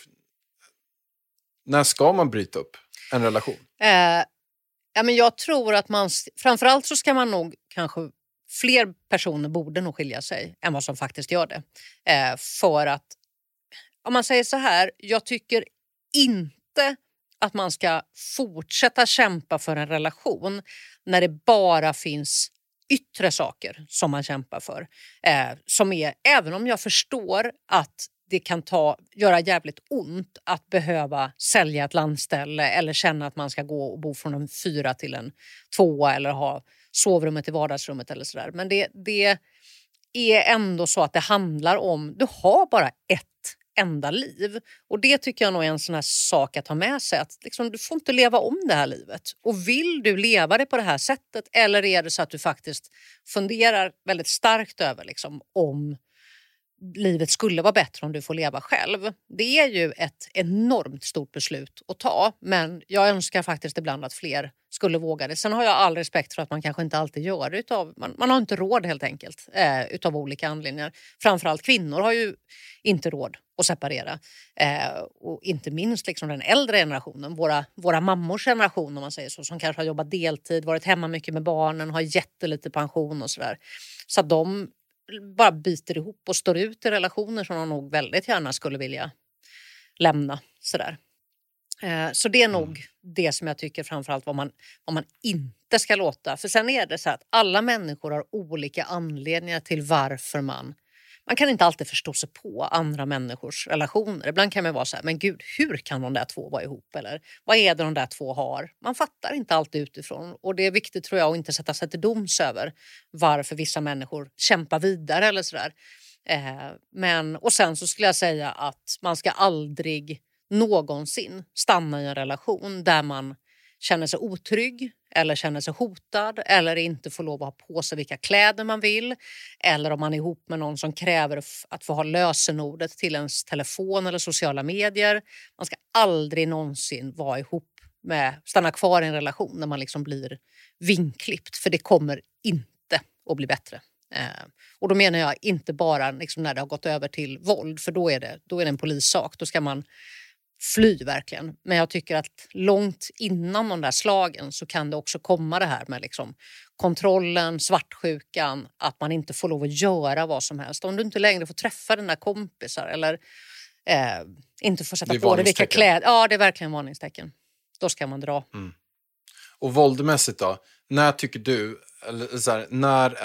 när ska man bryta upp en relation? Ja, men jag tror att framförallt så ska man nog kanske fler personer borde nog skilja sig än vad som faktiskt gör det. För att, om man säger så här, jag tycker inte att man ska fortsätta kämpa för en relation när det bara finns yttre saker som man kämpar för. Som är, även om jag förstår att det kan göra jävligt ont att behöva sälja ett landställe eller känna att man ska gå och bo från en 4 till en 2 eller ha sovrummet i vardagsrummet eller sådär. Men det är ändå så att det handlar om, du har bara ett enda liv. Och det tycker jag nog är en sån här sak att ha med sig. Att liksom, du får inte leva om det här livet. Och vill du leva det på det här sättet eller är det så att du faktiskt funderar väldigt starkt över liksom, om livet skulle vara bättre om du får leva själv. Det är ju ett enormt stort beslut att ta, men jag önskar faktiskt ibland att fler skulle våga det. Sen har jag all respekt för att man kanske inte alltid gör det man har inte råd helt enkelt utav olika anledningar. Framförallt kvinnor har ju inte råd att separera och inte minst liksom den äldre generationen, våra mammors generation om man säger så, som kanske har jobbat deltid, varit hemma mycket med barnen, har jättelite pension och sådär. Så att de bara biter ihop och står ut i relationer som de nog väldigt gärna skulle vilja lämna. Sådär. Så det är nog det som jag tycker framförallt vad man inte ska låta. För sen är det så att alla människor har olika anledningar till varför man kan inte alltid förstå sig på andra människors relationer. Ibland kan man vara så här, men gud, hur kan de där två vara ihop? Eller vad är det de där två har? Man fattar inte alltid utifrån. Och det är viktigt tror jag att inte sätta sig till doms över varför vissa människor kämpar vidare eller sådär. Och sen så skulle jag säga att man ska aldrig någonsin stanna i en relation där man känner sig otrygg eller känner sig hotad eller inte får lov att ha på sig vilka kläder man vill eller om man är ihop med någon som kräver att få ha lösenordet till ens telefon eller sociala medier. Man ska aldrig någonsin vara ihop stanna kvar i en relation när man liksom blir vinklippt för det kommer inte att bli bättre. Och då menar jag inte bara liksom när det har gått över till våld för då är det en polissak, då ska man fly verkligen. Men jag tycker att långt innan de där slagen så kan det också komma det här med liksom kontrollen, svartsjukan, att man inte får lov att göra vad som helst. Om du inte längre får träffa dina kompisar eller inte får sätta på dig vilka kläder. Ja, det är verkligen varningstecken. Då ska man dra. Mm. Och våldmässigt då? När tycker du, eller så här,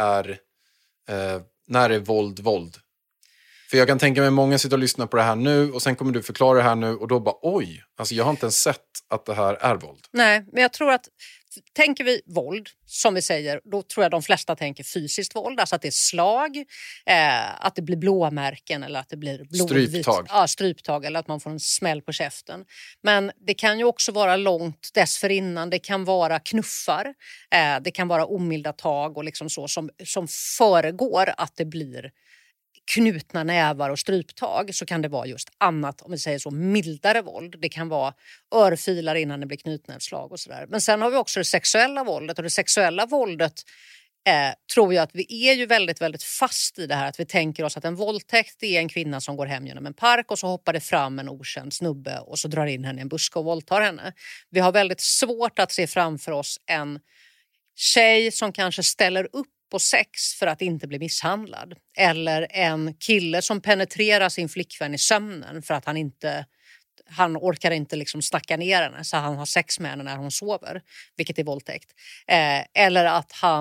när är våld? För jag kan tänka mig många sitter och lyssnar på det här nu och sen kommer du förklara det här nu och då bara oj, alltså jag har inte ens sett att det här är våld. Nej, men jag tror att tänker vi våld, som vi säger, då tror jag de flesta tänker fysiskt våld. Alltså att det är slag, att det blir blåmärken eller att det blir stryptag eller att man får en smäll på käften. Men det kan ju också vara långt dessförinnan. Det kan vara knuffar, det kan vara omilda tag och liksom så som föregår att det blir knutna nävar och stryptag, så kan det vara just annat, om vi säger så, mildare våld. Det kan vara örfilar innan det blir knutnävsslag och sådär. Men sen har vi också det sexuella våldet, och det sexuella våldet tror jag att vi är ju väldigt, väldigt fast i det här, att vi tänker oss att en våldtäkt är en kvinna som går hem genom en park och så hoppar det fram en okänd snubbe och så drar in henne i en buske och våldtar henne. Vi har väldigt svårt att se framför oss en tjej som kanske ställer upp på sex för att inte bli misshandlad. Eller en kille som penetrerar sin flickvän i sömnen för att han orkar inte liksom snacka ner henne så han har sex med henne när hon sover. Vilket är våldtäkt. Eller att han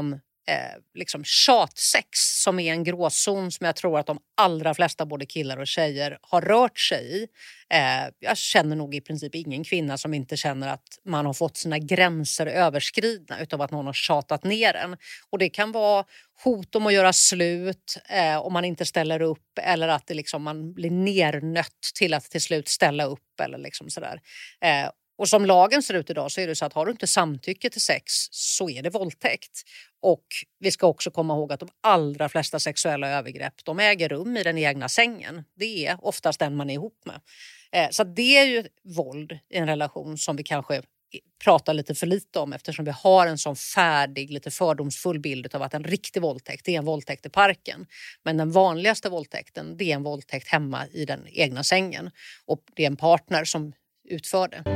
liksom tjatsex som är en gråzon som jag tror att de allra flesta både killar och tjejer har rört sig i. Jag känner nog i princip ingen kvinna som inte känner att man har fått sina gränser överskridna utav att någon har tjatat ner en. Och det kan vara hot om att göra slut om man inte ställer upp, eller att det liksom, man blir nernött till att till slut ställa upp eller liksom sådär. Och som lagen ser ut idag så är det så att har du inte samtycke till sex så är det våldtäkt. Och vi ska också komma ihåg att de allra flesta sexuella övergrepp de äger rum i den egna sängen. Det är oftast den man är ihop med. Så det är ju våld i en relation som vi kanske pratar lite för lite om, eftersom vi har en sån färdig, lite fördomsfull bild av att en riktig våldtäkt det är en våldtäkt i parken. Men den vanligaste våldtäkten det är en våldtäkt hemma i den egna sängen. Och det är en partner som utför det.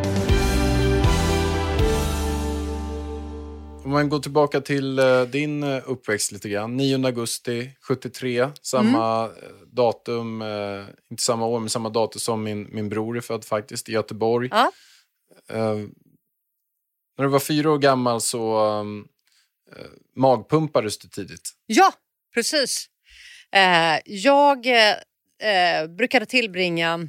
Om man går tillbaka till din uppväxt lite grann. 9 augusti 73, samma datum, inte samma år men samma datum som min bror är född faktiskt i Göteborg. Ja. När du var 4 år gammal så magpumpades du tidigt. Ja, precis. Jag brukade tillbringa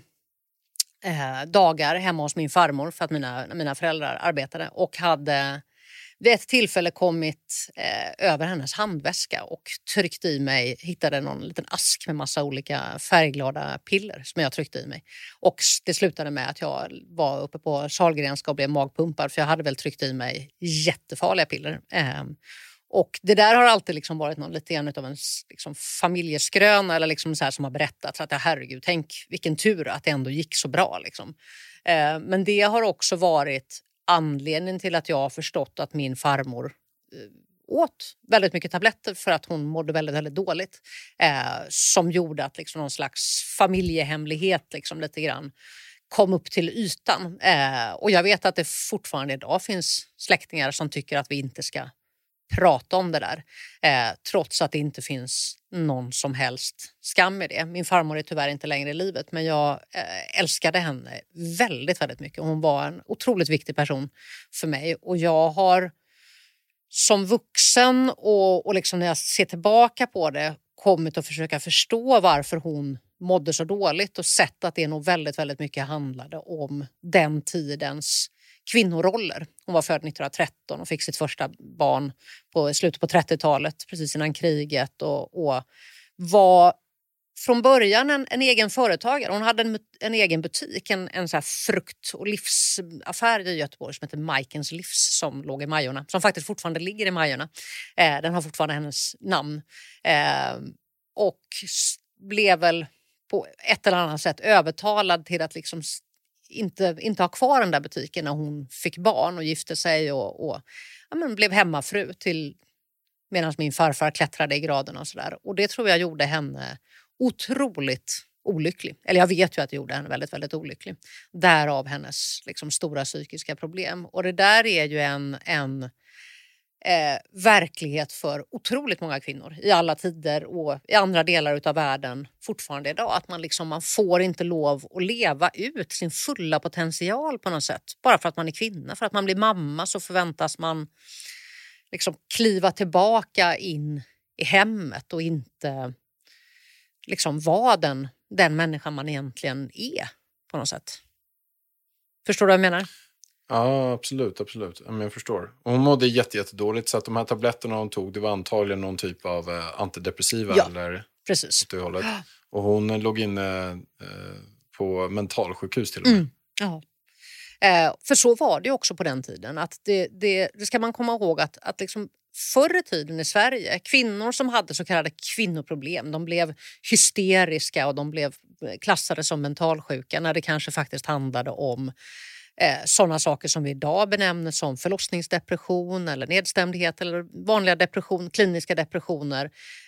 dagar hemma hos min farmor för att mina föräldrar arbetade och hade vid ett tillfälle kommit över hennes handväska och tryckte i mig, hittade någon liten ask med massa olika färgglada piller som jag tryckte i mig. Och det slutade med att jag var uppe på Sahlgrenska och blev magpumpad för jag hade väl tryckt i mig jättefarliga piller. Och det där har alltid liksom varit någon lite grann av en liksom familjeskröna eller liksom så här som har berättat att herregud, tänk vilken tur att det ändå gick så bra liksom. Men det har också varit anledningen till att jag har förstått att min farmor åt väldigt mycket tabletter för att hon mådde väldigt, väldigt dåligt. Som gjorde att liksom någon slags familjehemlighet liksom lite grann kom upp till ytan. Och jag vet att det fortfarande idag finns släktingar som tycker att vi inte ska prata om det där. Trots att det inte finns någon som helst skam i det. Min farmor är tyvärr inte längre i livet, men jag älskade henne väldigt, väldigt mycket. Hon var en otroligt viktig person för mig. Och jag har som vuxen och liksom när jag ser tillbaka på det kommit att försöka förstå varför hon mådde så dåligt och sett att det nog väldigt, väldigt mycket handlade om den tidens kvinnoroller. Hon var född 1913 och fick sitt första barn på slutet på 30-talet, precis innan kriget och var från början en egen företagare. Hon hade en egen butik, en så här frukt- och livsaffär i Göteborg som heter Majkens Livs som låg i Majorna, som faktiskt fortfarande ligger i Majorna. Den har fortfarande hennes namn och blev väl på ett eller annat sätt övertalad till att liksom inte ha kvar den där butiken när hon fick barn och gifte sig och blev hemmafru till medan min farfar klättrade i graderna och sådär. Och det tror jag gjorde henne otroligt olycklig. Eller jag vet ju att det gjorde henne väldigt, väldigt olycklig. Därav hennes liksom stora psykiska problem. Och det där är ju en verklighet för otroligt många kvinnor i alla tider och i andra delar av världen fortfarande idag. Att man får inte lov att leva ut sin fulla potential på något sätt. Bara för att man är kvinna, för att man blir mamma så förväntas man liksom kliva tillbaka in i hemmet och inte liksom vara den människan man egentligen är på något sätt. Förstår du vad jag menar? Ja, absolut. Jag förstår. Och hon mådde jättedåligt så att de här tabletterna hon tog, det var antagligen någon typ av antidepressiva eller precis. Hållet. Och hon låg inne på mentalsjukhus till och med. Ja. För så var det också på den tiden. Att det ska man komma ihåg att liksom förr i tiden i Sverige, kvinnor som hade så kallade kvinnoproblem, de blev hysteriska och de blev klassade som mentalsjuka när det kanske faktiskt handlade om sådana saker som vi idag benämner som förlossningsdepression eller nedstämdhet eller vanliga depression, kliniska depressioner.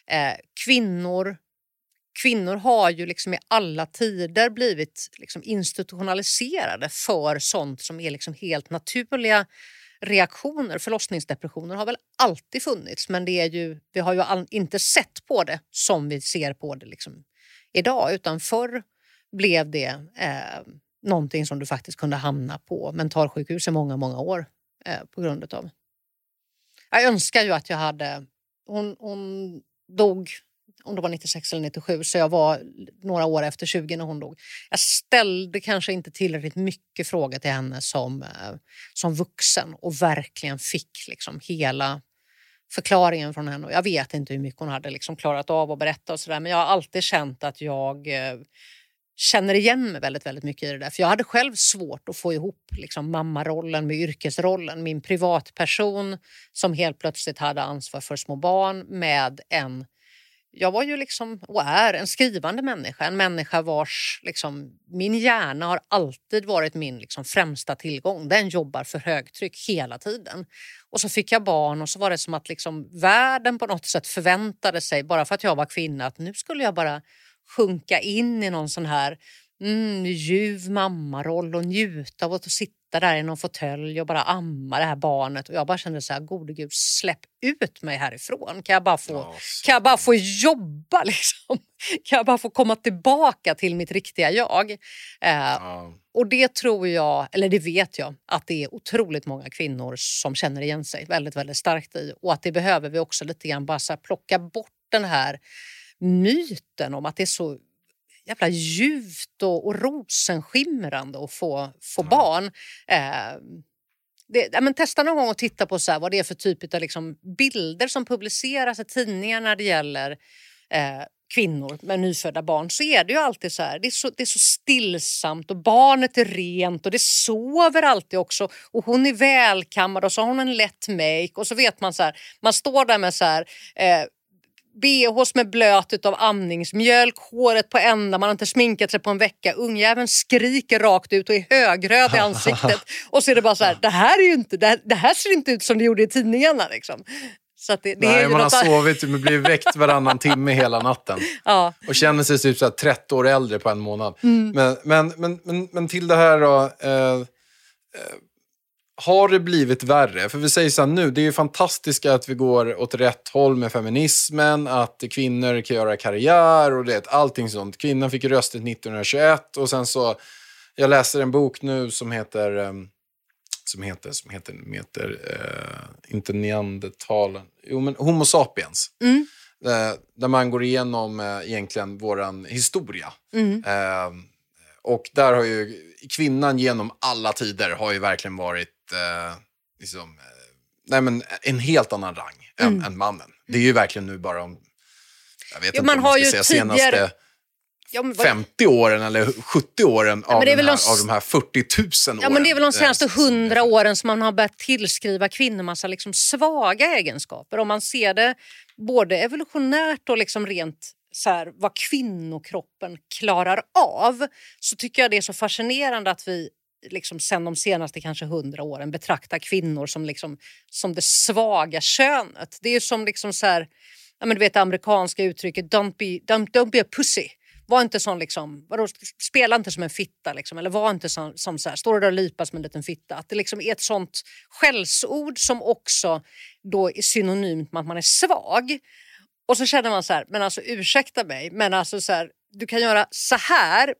Kvinnor har ju liksom i alla tider blivit liksom institutionaliserade för sånt som är liksom helt naturliga reaktioner. Förlossningsdepressioner har väl alltid funnits, men vi har ju inte sett på det som vi ser på det liksom idag, utan förr blev det någonting som du faktiskt kunde hamna på mentalsjukhus i många, många år på grund av. Jag önskar ju att jag hade hon dog, om det var 96 eller 97, så jag var några år efter 20 när hon dog. Jag ställde kanske inte tillräckligt mycket frågor till henne som vuxen och verkligen fick liksom hela förklaringen från henne. Och jag vet inte hur mycket hon hade liksom klarat av att berätta och sådär, men jag har alltid känt att jag känner igen mig väldigt, väldigt mycket i det där. För jag hade själv svårt att få ihop liksom mammarollen med yrkesrollen. Min privatperson som helt plötsligt hade ansvar för små barn med jag var ju liksom och är en skrivande människa. En människa vars liksom, min hjärna har alltid varit min liksom, främsta tillgång. Den jobbar för högtryck hela tiden. Och så fick jag barn och så var det som att liksom, världen på något sätt förväntade sig, bara för att jag var kvinna, att nu skulle jag bara sjunka in i någon sån här ljuv mammaroll och njuta av att sitta där i någon fåtölj och bara amma det här barnet. Och jag bara kände så här, gode gud, släpp ut mig härifrån. Kan jag bara få jobba liksom? Kan jag bara få komma tillbaka till mitt riktiga jag? Och det tror jag, eller det vet jag, att det är otroligt många kvinnor som känner igen sig väldigt, väldigt starkt i. Och att det behöver vi också lite grann bara så här plocka bort den här myten om att det är så jävla ljuvt och rosenskimrande att få barn. Men testa någon gång att titta på så här, vad det är för typ av liksom bilder som publiceras i tidningar när det gäller kvinnor med nyfödda barn, så är det ju alltid så här, det är så stillsamt och barnet är rent och det sover alltid också och hon är välkammad och så har hon en lätt make och så vet man så här, man står där med så här BHs med blöt utav amningsmjölk, håret på ända, man har inte sminkat sig på en vecka, ungjäveln skriker rakt ut och är högröd i ansiktet och så är det bara så här, det här ser inte ut som det gjorde i tidningarna liksom. Så att det nej, är man har sovit och blir väckt varannan timme hela natten. Ja. Och känner sig typ så här 30 år äldre på en månad. Men till det här då, har det blivit värre? För vi säger så här nu, det är ju fantastiskt att vi går åt rätt håll med feminismen, att kvinnor kan göra karriär och allting sånt. Kvinnan fick röstet 1921 och sen så, jag läser en bok nu som heter inte neandertalen, men Homo sapiens. Där man går igenom egentligen våran historia. Och där har ju kvinnan genom alla tider har ju verkligen varit en helt annan rang än mannen. Det är ju verkligen nu bara om, jag vet inte om man ska säga senaste 50 åren eller 70 åren av de här 40 000 åren. Ja, men det är väl de senaste 100 åren som man har börjat tillskriva kvinnor massa liksom svaga egenskaper. Om man ser det både evolutionärt och liksom rent så här, vad kvinnokroppen klarar av, så tycker jag det är så fascinerande att vi liksom sen de senaste kanske 100 åren betraktar kvinnor som det svaga könet. Det är ju som liksom så här, ja, men du vet det amerikanska uttrycket don't be a pussy. Var inte sån liksom, spela inte som en fitta liksom, eller var inte som så här, står där och lipas med en liten fitta. Att det liksom är ett sånt skällsord som också då är synonymt med att man är svag. Och så känner man så här, men alltså ursäkta mig, men alltså så här, du kan göra så här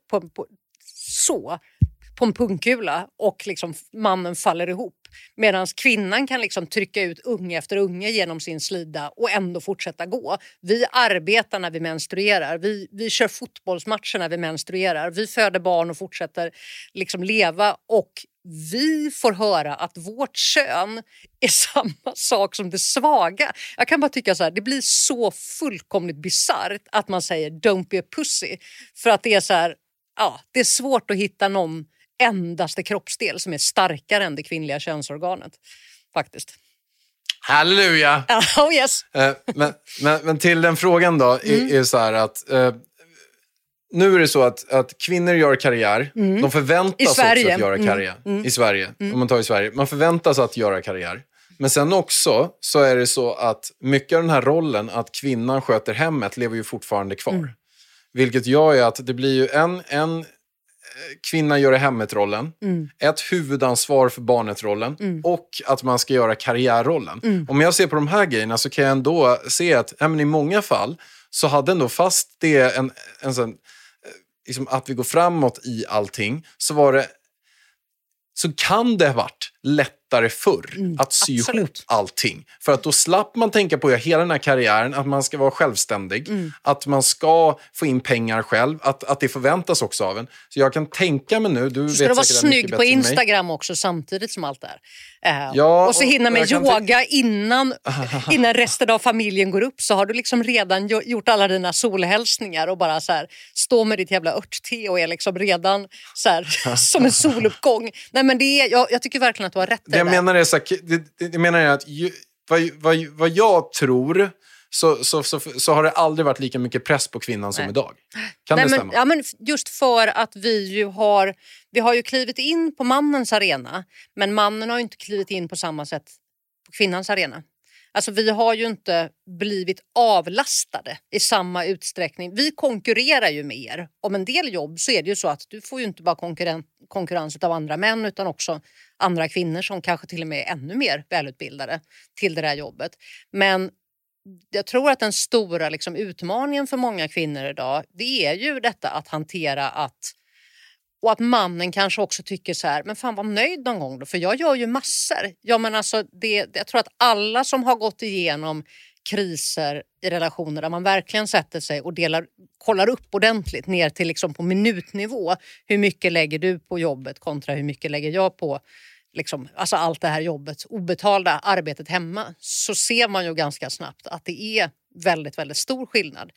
på en pungkula och liksom mannen faller ihop. Medan kvinnan kan liksom trycka ut unge efter unge genom sin slida och ändå fortsätta gå. Vi arbetar när vi menstruerar. Vi kör fotbollsmatcher när vi menstruerar. Vi föder barn och fortsätter liksom leva. Och vi får höra att vårt kön är samma sak som det svaga. Jag kan bara tycka så här, det blir så fullkomligt bizarrt att man säger don't be a pussy. För att det är så här, ja, det är svårt att hitta någon endaste kroppsdel som är starkare än det kvinnliga könsorganet, faktiskt. Halleluja! Oh yes! Men till den frågan då, är så här att nu är det så att kvinnor gör karriär. De förväntas också att göra karriär. I Sverige, om man tar i Sverige. Man förväntas att göra karriär. Men sen också så är det så att mycket av den här rollen att kvinnan sköter hemmet lever ju fortfarande kvar. Vilket gör ju att det blir ju en kvinna gör hemmet-rollen, ett huvudansvar för barnet-rollen och att man ska göra karriärrollen. Om jag ser på de här grejerna så kan jag ändå se att i många fall så hade ändå fast det en sån, liksom att vi går framåt i allting, så kan det ha varit lättare lättare förr att sy ihop allting. För att då slapp man tänka på hela den här karriären, att man ska vara självständig, att man ska få in pengar själv, att det förväntas också av en. Så jag kan tänka mig nu, du ska vet vara säkert snygg på Instagram också samtidigt som allt det här. Ja, och så hinna med yoga innan resten av familjen går upp, så har du liksom redan gjort alla dina solhälsningar och bara så här stå med ditt jävla örtte och är liksom redan så här som en soluppgång. Nej, men det är, jag tycker verkligen att du har rätt. Jag menar att vad jag tror så har det aldrig varit lika mycket press på kvinnan som idag. Kan det stämma? Ja, men just för att vi har ju klivit in på mannens arena, men mannen har ju inte klivit in på samma sätt på kvinnans arena. Alltså vi har ju inte blivit avlastade i samma utsträckning. Vi konkurrerar ju med er. Om en del jobb så är det ju så att du får ju inte bara konkurrens av andra män utan också andra kvinnor som kanske till och med är ännu mer välutbildade till det där jobbet. Men jag tror att den stora liksom utmaningen för många kvinnor idag, det är ju detta att hantera och att mannen kanske också tycker så här, men fan var nöjd någon gång då, för jag gör ju massor. Ja, men alltså jag tror att alla som har gått igenom kriser i relationer där man verkligen sätter sig och kollar upp ordentligt ner till liksom på minutnivå. Hur mycket lägger du på jobbet kontra hur mycket lägger jag på liksom, alltså allt det här jobbet, obetalda arbetet hemma, så ser man ju ganska snabbt att det är väldigt, väldigt stor skillnad.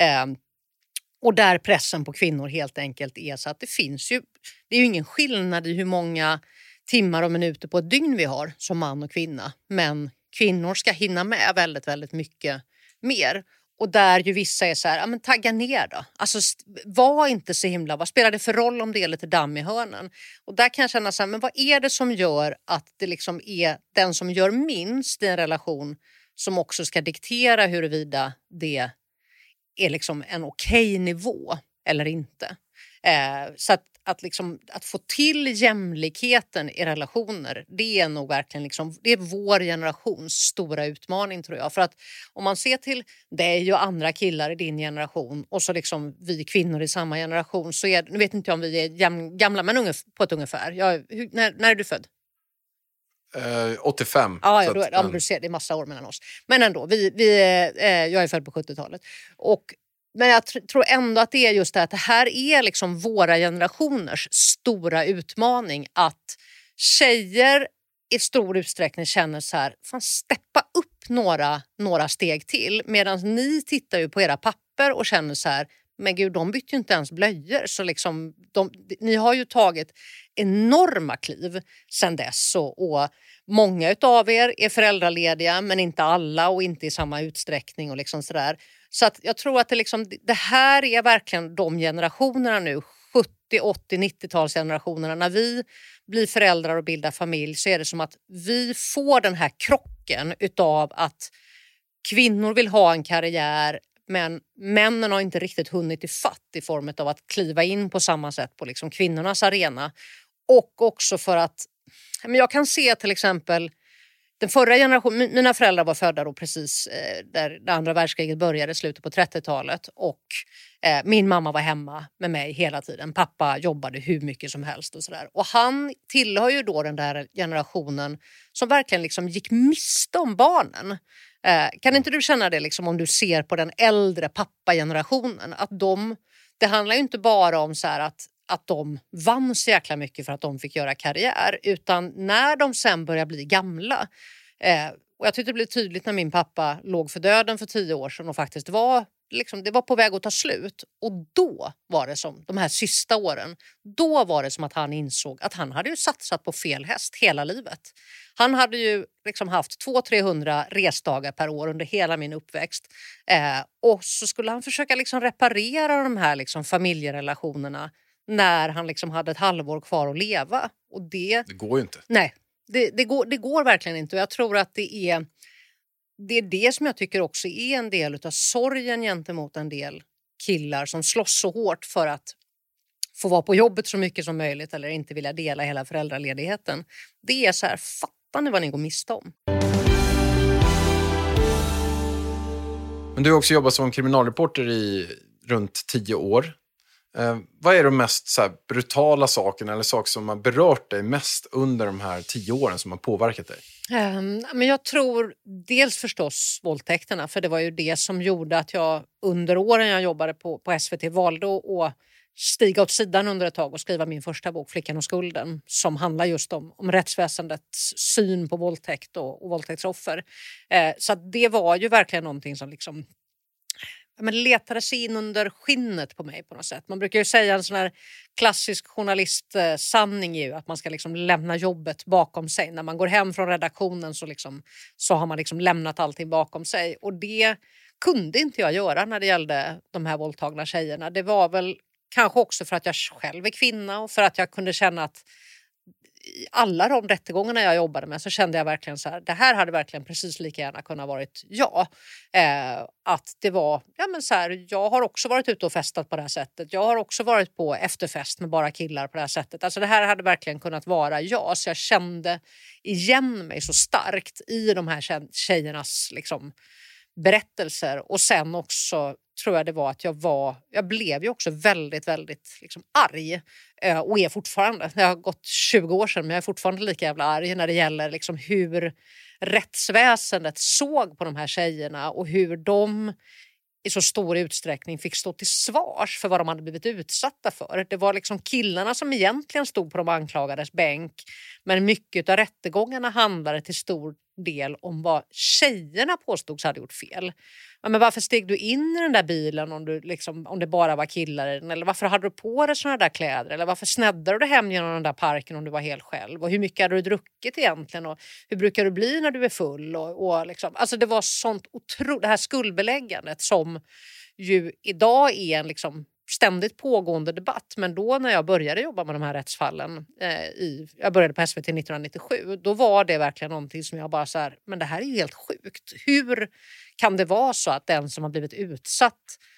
Och där pressen på kvinnor helt enkelt är så att det är ju ingen skillnad i hur många timmar och minuter på ett dygn vi har som man och kvinna. Men kvinnor ska hinna med väldigt, väldigt mycket mer. Och där ju vissa är så här, ja men tagga ner då. Alltså var inte så himla, vad spelar det för roll om det är lite damm i hörnen? Och där kan jag känna så här, men vad är det som gör att det liksom är den som gör minst i en relation som också ska diktera huruvida det är liksom en okej nivå eller inte. Så att få till jämlikheten i relationer, det är nog verkligen liksom, det är vår generations stora utmaning tror jag. För att om man ser till dig och andra killar i din generation och så liksom vi kvinnor i samma generation, så nu vet inte jag om vi är gamla men på ett ungefär. När är du född? 85. Du ser, det är massa år mellan oss. Men ändå, jag är född på 70-talet. Men jag tror ändå att det är just det att det här är liksom våra generationers stora utmaning, att tjejer i stor utsträckning känner så här, fan steppa upp några steg till, medan ni tittar ju på era papper och känner så här, men gud, de bytte ju inte ens blöjor, så liksom ni har ju tagit enorma kliv sedan dess och många utav er är föräldralediga, men inte alla och inte i samma utsträckning och liksom sådär. Så att jag tror att det här är verkligen de generationerna nu, 70, 80, 90-talsgenerationerna. När vi blir föräldrar och bildar familj så är det som att vi får den här krocken utav att kvinnor vill ha en karriär, men männen har inte riktigt hunnit ifatt i form av att kliva in på samma sätt på liksom kvinnornas arena. Och också för att, men jag kan se till exempel den förra generationen, mina föräldrar var födda då precis där andra världskriget började, slutet på 30-talet, och min mamma var hemma med mig hela tiden. Pappa jobbade hur mycket som helst och sådär. Och han tillhör ju då den där generationen som verkligen liksom gick miste om barnen. Kan inte du känna det liksom om du ser på den äldre pappagenerationen, att det handlar ju inte bara om så här att de vann så jäkla mycket för att de fick göra karriär, utan när de sen börjar bli gamla. Och jag tyckte det blev tydligt när min pappa låg för döden för 10 år sedan och faktiskt det var på väg att ta slut. Och då var det som, de här sista åren, då var det som att han insåg att han hade ju satsat på fel häst hela livet. Han hade ju liksom haft 200-300 resdagar per år under hela min uppväxt. Och så skulle han försöka liksom reparera de här liksom familjerelationerna när han liksom hade ett halvår kvar att leva. Och det går ju inte. Nej, det går verkligen inte. Och jag tror att det är det som jag tycker också är en del av sorgen gentemot en del killar som slåss så hårt för att få vara på jobbet så mycket som möjligt eller inte vilja dela hela föräldraledigheten. Det är så här, fattar ni vad ni går miste om? Men du har också jobbat som kriminalreporter i runt 10 år. Vad är de mest så här, brutala sakerna eller saker som har berört dig mest under de här 10 åren som har påverkat dig? Men jag tror dels förstås våldtäkterna, för det var ju det som gjorde att jag under åren jag jobbade på SVT valde att stiga åt sidan under ett tag och skriva min första bok Flickan och skulden, som handlar just om rättsväsendets syn på våldtäkt och våldtäktsoffer. Så att det var ju verkligen någonting som liksom letade sig in under skinnet på mig på något sätt. Man brukar ju säga en sån här klassisk journalistsanning ju att man ska liksom lämna jobbet bakom sig. När man går hem från redaktionen så har man liksom lämnat allting bakom sig. Och det kunde inte jag göra när det gällde de här våldtagna tjejerna. Det var väl kanske också för att jag själv är kvinna och för att jag kunde känna att i alla de rättegångarna jag jobbade med så kände jag verkligen så här, det här hade verkligen precis lika gärna kunnat varit jag. Att det var, så här, jag har också varit ute och festat på det här sättet. Jag har också varit på efterfest med bara killar på det här sättet. Alltså det här hade verkligen kunnat vara jag. Så jag kände igen mig så starkt i de här tjejernas liksom berättelser. Och sen också tror jag det var att jag blev ju också väldigt, väldigt liksom arg och är fortfarande. Det har gått 20 år sedan men jag är fortfarande lika jävla arg när det gäller liksom hur rättsväsendet såg på de här tjejerna och hur de i så stor utsträckning fick stå till svars för vad de hade blivit utsatta för. Det var liksom killarna som egentligen stod på de anklagades bänk, men mycket av rättegångarna handlade till stor del om vad tjejerna påstods hade gjort fel. Men varför steg du in i den där bilen om det bara var killar i den? Eller varför hade du på dig såna där kläder? Eller varför snäddade du hem genom den där parken om du var helt själv? Och hur mycket hade du druckit egentligen? Och hur brukar du bli när du är full? Alltså det var sånt otroligt, det här skuldbeläggandet som ju idag är en liksom ständigt pågående debatt. Men då när jag började jobba med de här rättsfallen, jag började på SVT 1997, då var det verkligen någonting som jag bara så här, men det här är ju helt sjukt. Hur kan det vara så att den som har blivit utsatt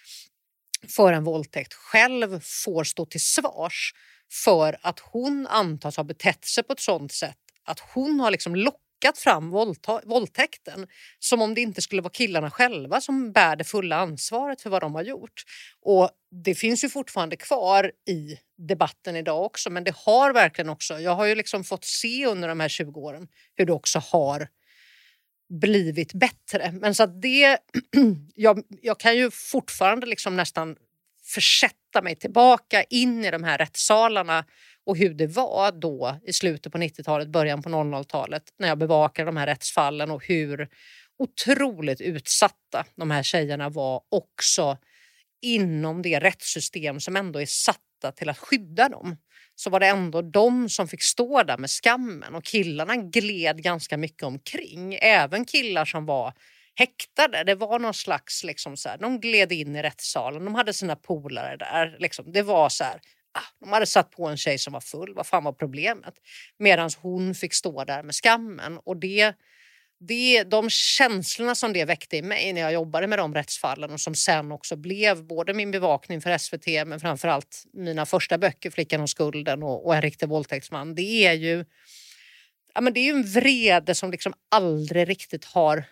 för en våldtäkt själv får stå till svars för att hon antas ha betett sig på ett sådant sätt att hon har liksom lockat fram våldtäkten, som om det inte skulle vara killarna själva som bär det fulla ansvaret för vad de har gjort. Och det finns ju fortfarande kvar i debatten idag också, men det har verkligen också, jag har ju liksom fått se under de här 20 åren hur det också har blivit bättre. Men så att det, jag kan ju fortfarande liksom nästan försätta mig tillbaka in i de här rättssalarna och hur det var då i slutet på 90-talet, början på 00-talet när jag bevakade de här rättsfallen och hur otroligt utsatta de här tjejerna var också inom det rättssystem som ändå är satta till att skydda dem. Så var det ändå de som fick stå där med skammen och killarna gled ganska mycket omkring. Även killar som var häktade, det var någon slags liksom så här, de gled in i rättssalen, de hade sina polare där. Liksom. Det var så här, de hade satt på en tjej som var full, vad fan var problemet? Medan hon fick stå där med skammen. Och de känslorna som det väckte i mig när jag jobbade med de rättsfallen och som sen också blev både min bevakning för SVT men framförallt mina första böcker Flickan och skulden och En riktig våldtäktsman. Det är ju en vrede som liksom aldrig riktigt har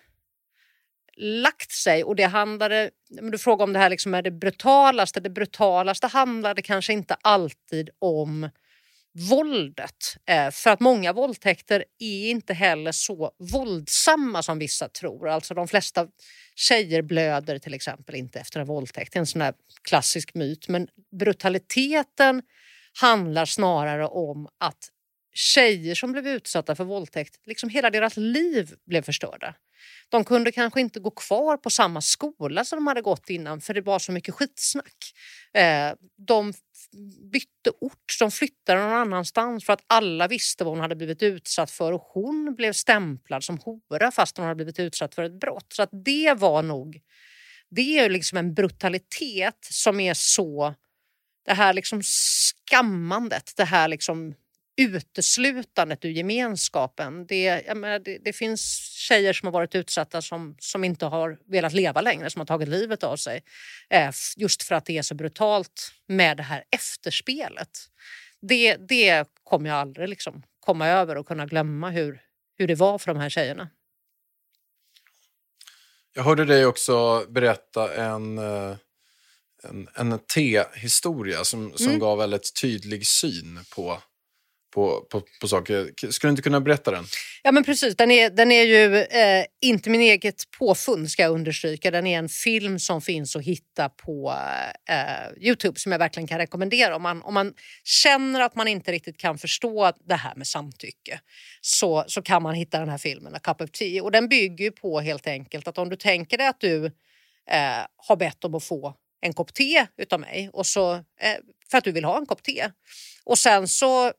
lagt sig. Och det handlade, du frågar om det här liksom är det brutalaste. Det brutalaste handlade kanske inte alltid om våldet. För att många våldtäkter är inte heller så våldsamma som vissa tror. Alltså de flesta tjejer blöder till exempel inte efter en våldtäkt. Det är en sån här klassisk myt. Men brutaliteten handlar snarare om att tjejer som blev utsatta för våldtäkt, liksom hela deras liv blev förstörda. De kunde kanske inte gå kvar på samma skola som de hade gått innan för det var så mycket skitsnack. De bytte ort, de flyttade någon annanstans för att alla visste vad hon hade blivit utsatt för och hon blev stämplad som hora fast hon hade blivit utsatt för ett brott. Så att det är liksom en brutalitet som är så, det här liksom skammandet, det här liksom uteslutandet ur gemenskapen. Det finns tjejer som har varit utsatta som inte har velat leva längre, som har tagit livet av sig. Just för att det är så brutalt med det här efterspelet. Det kommer jag aldrig liksom komma över och kunna glömma hur det var för de här tjejerna. Jag hörde dig också berätta en tehistoria som gav väldigt tydlig syn på saker. Skulle du inte kunna berätta den? Ja, men precis. Den är ju inte min eget påfund, ska jag understryka. Den är en film som finns att hitta på YouTube som jag verkligen kan rekommendera. Om man känner att man inte riktigt kan förstå det här med samtycke så kan man hitta den här filmen, A Cup of Tea. Och den bygger ju på helt enkelt att om du tänker dig att du har bett om att få en kopp te utav mig och så, för att du vill ha en kopp te. Och sen så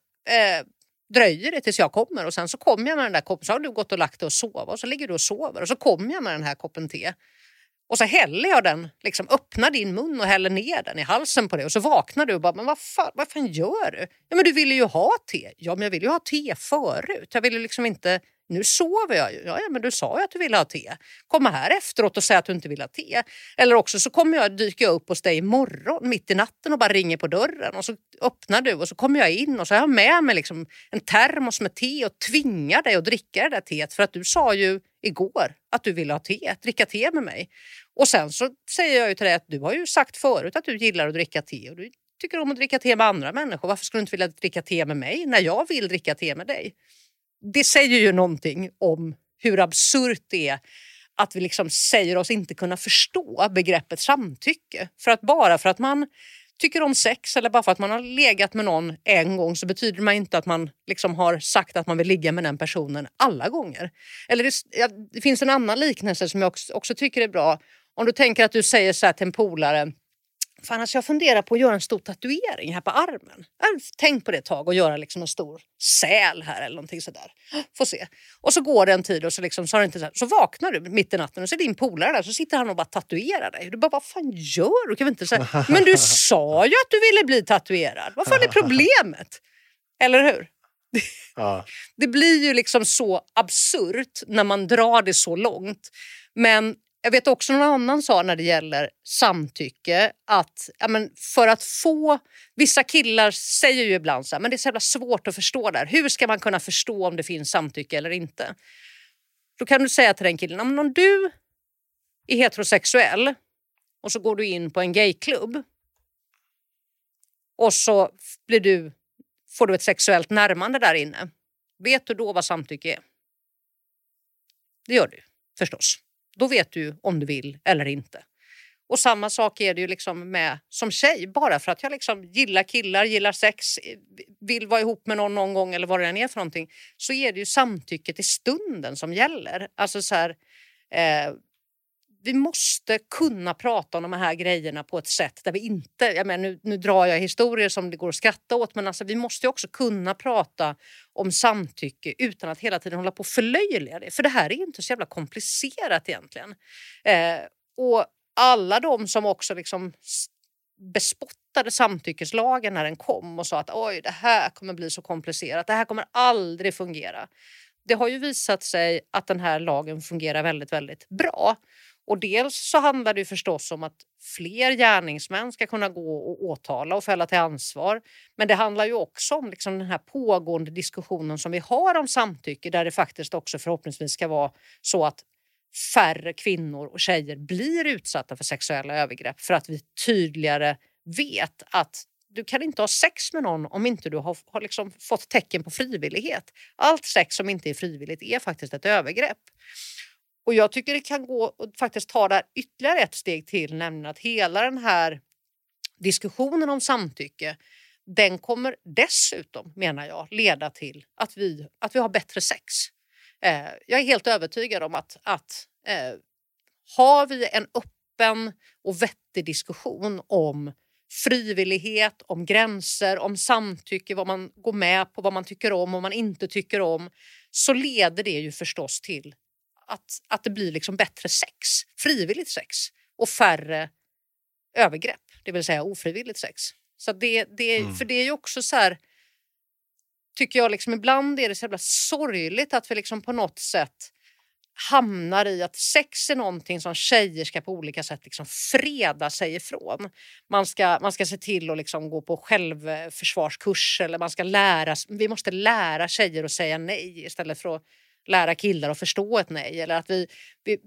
dröjer det tills jag kommer och sen så kommer jag med den där koppen, så har du gått och lagt dig och sova och så ligger du och sover och så kommer jag med den här koppen te och så häller jag den, liksom öppnar din mun och häller ner den i halsen på dig och så vaknar du och bara, men vad fan gör du? Ja, men du ville ju ha te. Ja, men jag ville ju ha te förut. Jag ville liksom inte, nu sover jag ju. Ja, men du sa ju att du ville ha te. Komma här efteråt och säga att du inte vill ha te. Eller också så kommer jag dyka upp hos dig imorgon mitt i natten och bara ringer på dörren och så öppnar du och så kommer jag in och så har jag med mig liksom en termos med te och tvingar dig att dricka det där teet för att du sa ju igår att du ville ha te, dricka te med mig. Och sen så säger jag ju till dig att du har ju sagt förut att du gillar att dricka te och du tycker om att dricka te med andra människor. Varför skulle du inte vilja dricka te med mig när jag vill dricka te med dig? Det säger ju någonting om hur absurt det är att vi liksom säger oss inte kunna förstå begreppet samtycke. Bara för att man tycker om sex eller bara för att man har legat med någon en gång så betyder det inte att man liksom har sagt att man vill ligga med den personen alla gånger. Eller det finns en annan liknelse som jag också tycker är bra. Om du tänker att du säger så här till en polare: fan, alltså jag funderar på att göra en stor tatuering här på armen. Tänk på det ett tag och göra liksom en stor säl här eller någonting sådär. Får se. Och så går det en tid och så, liksom, så, har det inte så vaknar du mitt i natten och så är din polare där så sitter han och bara tatuerar dig. Du bara, vad fan gör du? Kan vi inte säga, men du sa ju att du ville bli tatuerad. Vad fan är problemet? Eller hur? Ja. Det blir ju liksom så absurt när man drar det så långt. Men jag vet också någon annan sa när det gäller samtycke att för att få, vissa killar säger ju ibland så här, men det är så jävla svårt att förstå där. Hur ska man kunna förstå om det finns samtycke eller inte? Då kan du säga till den killen, om du är heterosexuell och så går du in på en gayklubb och så får du ett sexuellt närmande där inne. Vet du då vad samtycke är? Det gör du förstås. Då vet du om du vill eller inte. Och samma sak är det ju liksom med som tjej. Bara för att jag liksom gillar killar, gillar sex, vill vara ihop med någon gång eller vad det än är för någonting. Så är det ju samtycket i stunden som gäller. Alltså så här, vi måste kunna prata om de här grejerna på ett sätt där vi inte, nu drar jag historier som det går att skratta åt, men alltså vi måste ju också kunna prata om samtycke utan att hela tiden hålla på och förlöjliga det. För det här är ju inte så jävla komplicerat egentligen. Och alla de som också liksom bespottade samtyckeslagen när den kom och sa att oj, det här kommer bli så komplicerat, det här kommer aldrig fungera. Det har ju visat sig att den här lagen fungerar väldigt, väldigt bra. Och dels så handlar det ju förstås om att fler gärningsmän ska kunna gå och åtala och fälla till ansvar. Men det handlar ju också om liksom den här pågående diskussionen som vi har om samtycke, där det faktiskt också förhoppningsvis ska vara så att färre kvinnor och tjejer blir utsatta för sexuella övergrepp, för att vi tydligare vet att du kan inte ha sex med någon om inte du har liksom fått tecken på frivillighet. Allt sex som inte är frivilligt är faktiskt ett övergrepp. Och jag tycker det kan gå och faktiskt ta där ytterligare ett steg till, nämligen att hela den här diskussionen om samtycke, den kommer dessutom, menar jag, leda till att vi har bättre sex. Jag är helt övertygad om att har vi en öppen och vettig diskussion om frivillighet, om gränser, om samtycke, vad man går med på, vad man tycker om och vad man inte tycker om, så leder det ju förstås till att det blir liksom bättre sex, frivilligt sex och färre övergrepp, det vill säga ofrivilligt sex. Så för det är ju också så här, tycker jag liksom, ibland är det så jävla sorgligt att vi liksom på något sätt hamnar i att sex är någonting som tjejer ska på olika sätt liksom freda sig ifrån. Man ska se till att liksom gå på självförsvarskurs, eller vi måste lära tjejer att säga nej istället för att lära killar att förstå ett nej. Eller att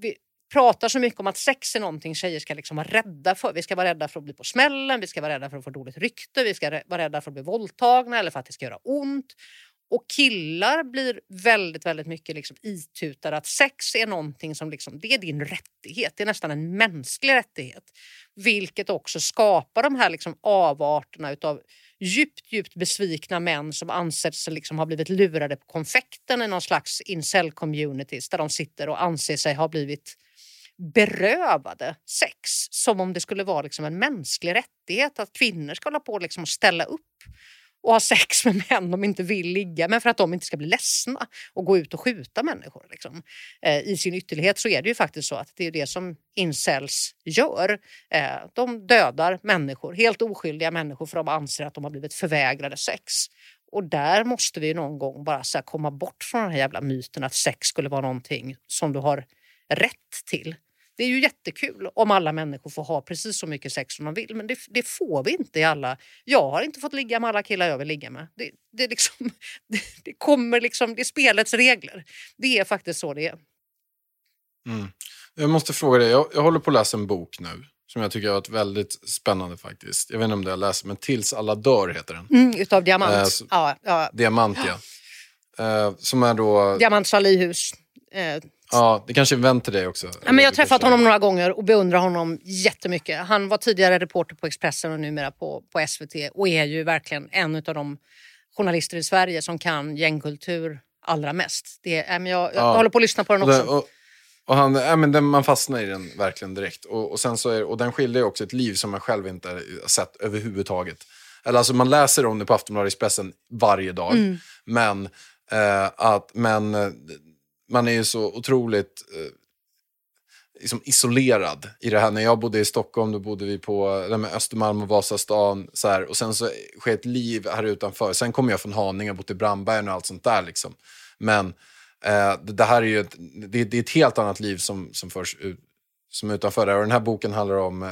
pratar så mycket om att sex är någonting tjejer ska liksom vara rädda för. Vi ska vara rädda för att bli på smällen, vi ska vara rädda för att få dåligt rykte, vi ska vara rädda för att bli våldtagna eller för att det ska göra ont. Och killar blir väldigt, väldigt mycket liksom itutade att sex är någonting som liksom, det är din rättighet. Det är nästan en mänsklig rättighet. Vilket också skapar de här liksom avarterna utav djupt besvikna män som anser sig liksom ha blivit lurade på konfekten i någon slags incel-communities där de sitter och anser sig ha blivit berövade sex. Som om det skulle vara liksom en mänsklig rättighet att kvinnor ska hålla på liksom och ställa upp och ha sex med män de inte vill ligga med för att de inte ska bli ledsna och gå ut och skjuta människor. Liksom. I sin ytterlighet så är det ju faktiskt så att det är det som incels gör. De dödar människor, helt oskyldiga människor för de anser att de har blivit förvägrade sex. Och där måste vi någon gång bara så här komma bort från den här jävla myten att sex skulle vara någonting som du har rätt till. Det är ju jättekul om alla människor får ha precis så mycket sex som de vill. Men det får vi inte i alla. Jag har inte fått ligga med alla killar jag vill ligga med. Det kommer liksom, det är spelets regler. Det är faktiskt så det är. Mm. Jag måste fråga dig, jag håller på att läsa en bok nu. Som jag tycker har varit väldigt spännande faktiskt. Jag vet inte om det jag läser, men Tills alla dör heter den. Utav Diamant. Ja. Diamant, ja. Som är då... Diamant Salihus. Ja, det kanske är en vän till dig också. Ja, men jag har träffat honom några gånger och beundrar honom jättemycket. Han var tidigare reporter på Expressen och numera på SVT. Och är ju verkligen en av de journalister i Sverige som kan gängkultur allra mest. Jag håller på att lyssna på den också. Och man fastnar i den verkligen direkt. Och sen så och den skiljer också ett liv som man själv inte har sett överhuvudtaget. Eller alltså man läser om det på Aftonbladet Expressen varje dag. Mm. Men man är ju så otroligt liksom isolerad i det här. När jag bodde i Stockholm, då bodde vi på Östermalm och Vasastan. Så här, och sen så sker ett liv här utanför. Sen kommer jag från Haninge och bott i Brandbergen och allt sånt där. Liksom. Men det här är ju det är ett helt annat liv som förs ut, som utanför där. Och den här boken handlar om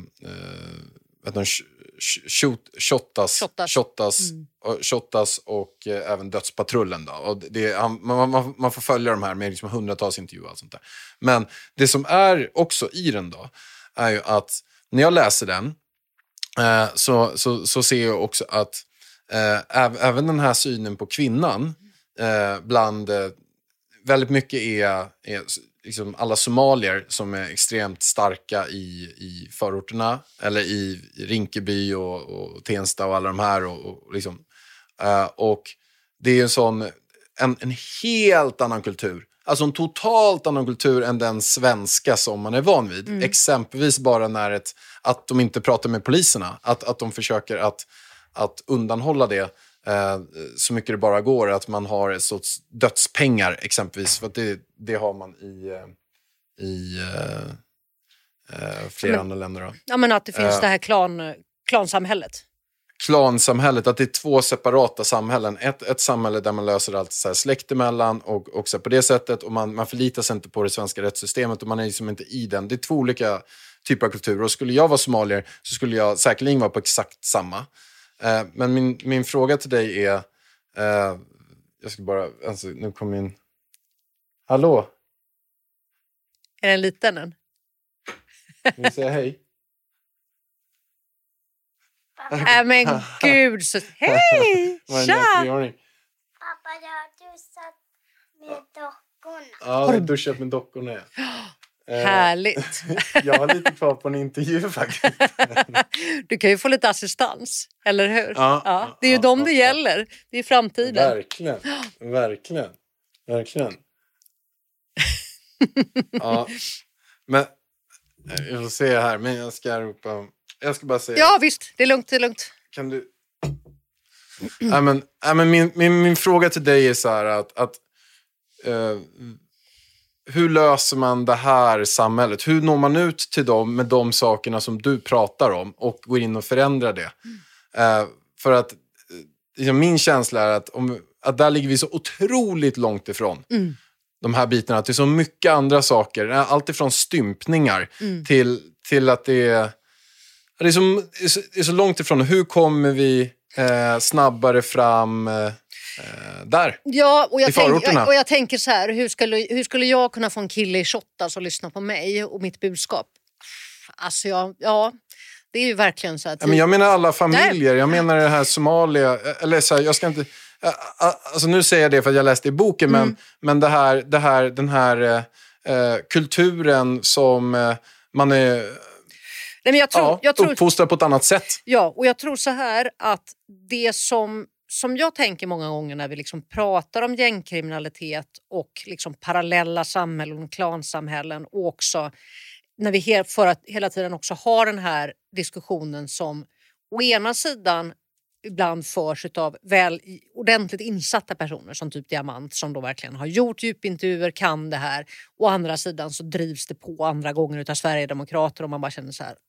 Shottaz och även Dödspatrullen då. Och man får följa de här med liksom hundratals intervjuer och allt sånt där. Men det som är också i den då är ju att när jag läser den så ser jag också att även den här synen på kvinnan bland väldigt mycket är liksom alla somalier som är extremt starka i förorterna eller i Rinkeby och Tensta och alla de här och liksom och det är en helt annan kultur, alltså en totalt annan kultur än den svenska som man är van vid. Exempelvis bara när att de inte pratar med poliserna, att de försöker att undanhålla det så mycket det bara går, att man har ett sorts dödspengar exempelvis, för att det har man i flera andra länder då. Ja, men att det finns det här klansamhället. Klansamhället, att det är två separata samhällen. Ett samhälle där man löser allt så här släkt emellan och så på det sättet, och man förlitar sig inte på det svenska rättssystemet och man är liksom inte i den. Det är två olika typer av kulturer, och skulle jag vara somalier så skulle jag säkerligen vara på exakt samma. Men min fråga till dig är jag ska bara, alltså, nu kom in. Hallå? Är den liten än? Vill du säga hej? Men gud, så hej! Tja! Pappa, jag har duschat med dockorna. Ja, har du duschat med dockorna? Härligt. Jag har lite kvar på en intervju faktiskt. Du kan ju få lite assistans, eller hur? Ja, det är ju dem det gäller. Det är framtiden. Verkligen. Ja, men jag får se här, men jag ska ropa. Jag ska bara säga. Ja, visst. Det är lugnt. Kan du... min fråga till dig är så här att hur löser man det här samhället? Hur når man ut till dem med de sakerna som du pratar om och går in och förändrar det? För att min känsla är att där ligger vi så otroligt långt ifrån de här bitarna. Att det är så mycket andra saker. Allt ifrån stympningar till att det är så långt ifrån. Hur kommer vi snabbare fram? där. Ja, och I förorterna. jag tänker så här, hur skulle jag kunna få en kille i Shottaz att lyssna på mig och mitt budskap? Alltså det är ju verkligen så här. Men jag menar alla familjer. Jag menar det här Somalia. Eller så här, jag ska inte... Alltså nu säger jag det för att jag läste i boken. Men den här kulturen som man är... Nej, men jag tror uppfostrad på ett annat sätt. Ja, och jag tror så här att det som jag tänker många gånger när vi liksom pratar om gängkriminalitet och liksom parallella samhällen och klansamhällen, och också när vi hela tiden också har den här diskussionen som å ena sidan ibland förs av ordentligt insatta personer som typ Diamant, som då verkligen har gjort djupintervjuer, kan det här. Å andra sidan så drivs det på andra gånger av Sverigedemokrater och man bara känner så här...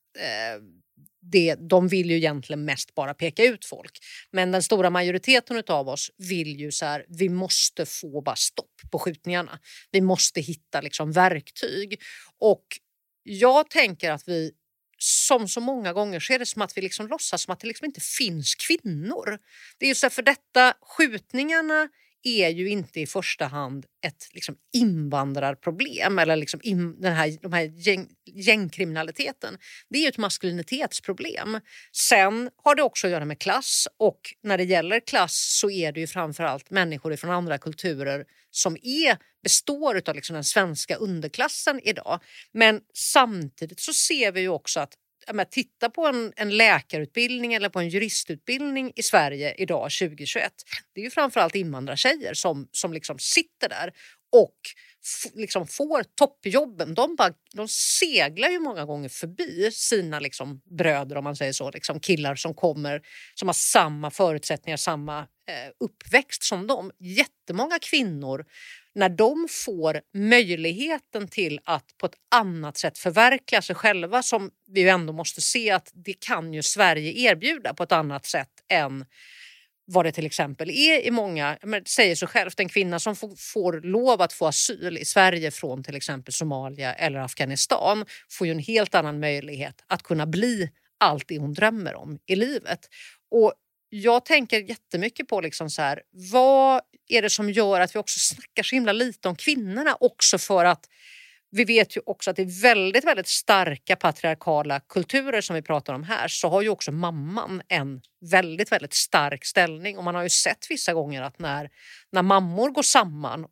de vill ju egentligen mest bara peka ut folk. Men den stora majoriteten av oss vill ju så här, vi måste få bara stopp på skjutningarna. Vi måste hitta liksom verktyg. Och jag tänker att vi, som så många gånger, så är det som att vi liksom låtsas som att det liksom inte finns kvinnor. Det är ju så här, för detta, skjutningarna är ju inte i första hand ett liksom invandrarproblem eller liksom de här gängkriminaliteten. Det är ju ett maskulinitetsproblem. Sen har det också att göra med klass, och när det gäller klass så är det ju framförallt människor från andra kulturer som består av liksom den svenska underklassen idag. Men samtidigt så ser vi ju också att titta på en läkarutbildning eller på en juristutbildning i Sverige idag 2021. Det är ju framförallt invandrartjejer som liksom sitter där och liksom får toppjobben. De seglar ju många gånger förbi sina liksom bröder, om man säger så, liksom killar som har samma förutsättningar, samma uppväxt som dem. Jättemånga kvinnor, när de får möjligheten till att på ett annat sätt förverkliga sig själva, som vi ju ändå måste se att det kan ju Sverige erbjuda på ett annat sätt än vad det till exempel är i många, men säger sig självt, en kvinna som får lov att få asyl i Sverige från till exempel Somalia eller Afghanistan får ju en helt annan möjlighet att kunna bli allt det hon drömmer om i livet. Och jag tänker jättemycket på liksom så här, vad är det som gör att vi också snackar så himla lite om kvinnorna, också för att vi vet ju också att det är väldigt, väldigt starka patriarkala kulturer som vi pratar om här, så har ju också mamman en väldigt, väldigt stark ställning. Och man har ju sett vissa gånger att när mammor går samman,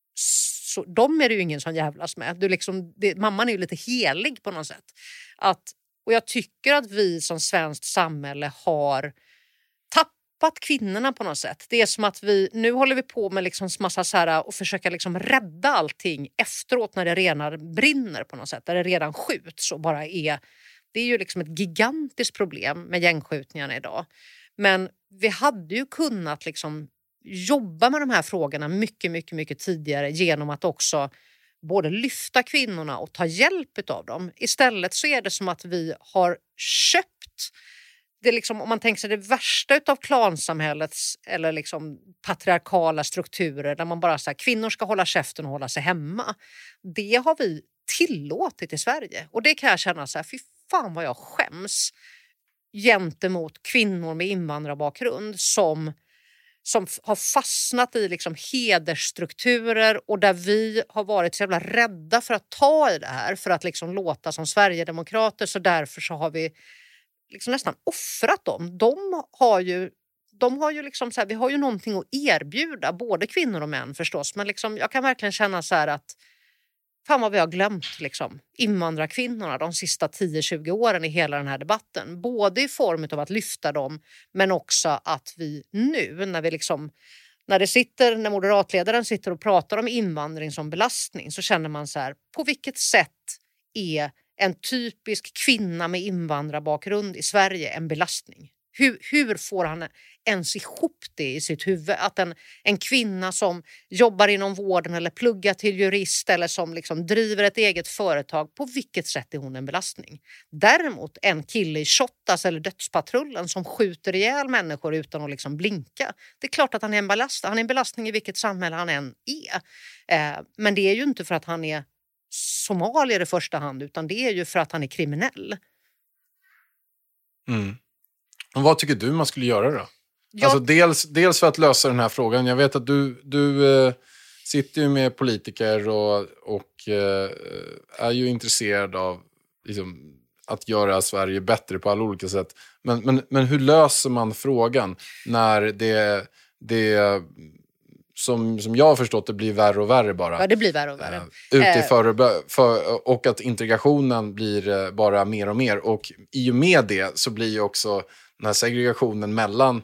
så de är det ju ingen som jävlas med. Mamman är ju lite helig på något sätt. Och jag tycker att vi som svenskt samhälle har tappat kvinnorna på något sätt. Det är som att nu håller vi på med liksom massa så här och försöka liksom rädda allting efteråt när det redan brinner på något sätt. Där det redan skjuts och bara det är ju liksom ett gigantiskt problem med gängskjutningarna idag. Men vi hade ju kunnat liksom jobba med de här frågorna mycket, mycket, mycket tidigare genom att också både lyfta kvinnorna och ta hjälp av dem. Istället så är det som att vi har köpt det liksom, om man tänker sig det värsta av klansamhällets eller liksom patriarkala strukturer där man bara säger kvinnor ska hålla käften och hålla sig hemma. Det har vi tillåtit i Sverige, och det kan jag känna så här, fy fan vad jag skäms gentemot kvinnor med invandrarbakgrund som har fastnat i liksom hedersstrukturer, och där vi har varit så jävla rädda för att ta i det här för att liksom låta som Sverigedemokrater, så därför så har vi liksom nästan offrat dem. De har ju liksom så här, vi har ju någonting att erbjuda, både kvinnor och män förstås, men liksom, jag kan verkligen känna så här att fan vad vi har glömt liksom invandrarkvinnorna de sista 10-20 åren i hela den här debatten. Både i form av att lyfta dem, men också att vi nu när moderatledaren sitter och pratar om invandring som belastning, så känner man så här, på vilket sätt är en typisk kvinna med invandrarbakgrund i Sverige en belastning? Hur får han ens ihop det i sitt huvud? Att en kvinna som jobbar inom vården eller pluggar till jurist eller som liksom driver ett eget företag, på vilket sätt är hon en belastning? Däremot en kille i Shottaz eller Dödspatrullen som skjuter ihjäl människor utan att liksom blinka. Det är klart att han är en belastning. Han är en belastning i vilket samhälle han än är. Men det är ju inte för att han är somalier i första hand, utan det är ju för att han är kriminell. Och vad tycker du man skulle göra då? Alltså dels för att lösa den här frågan. Jag vet att du sitter ju med politiker och är ju intresserad av liksom, att göra Sverige bättre på alla olika sätt. Men hur löser man frågan när det som jag har förstått det blir värre och värre bara? Ja, det blir värre och värre. Och att integrationen blir bara mer och mer. Och i och med det så blir ju också den här segregationen mellan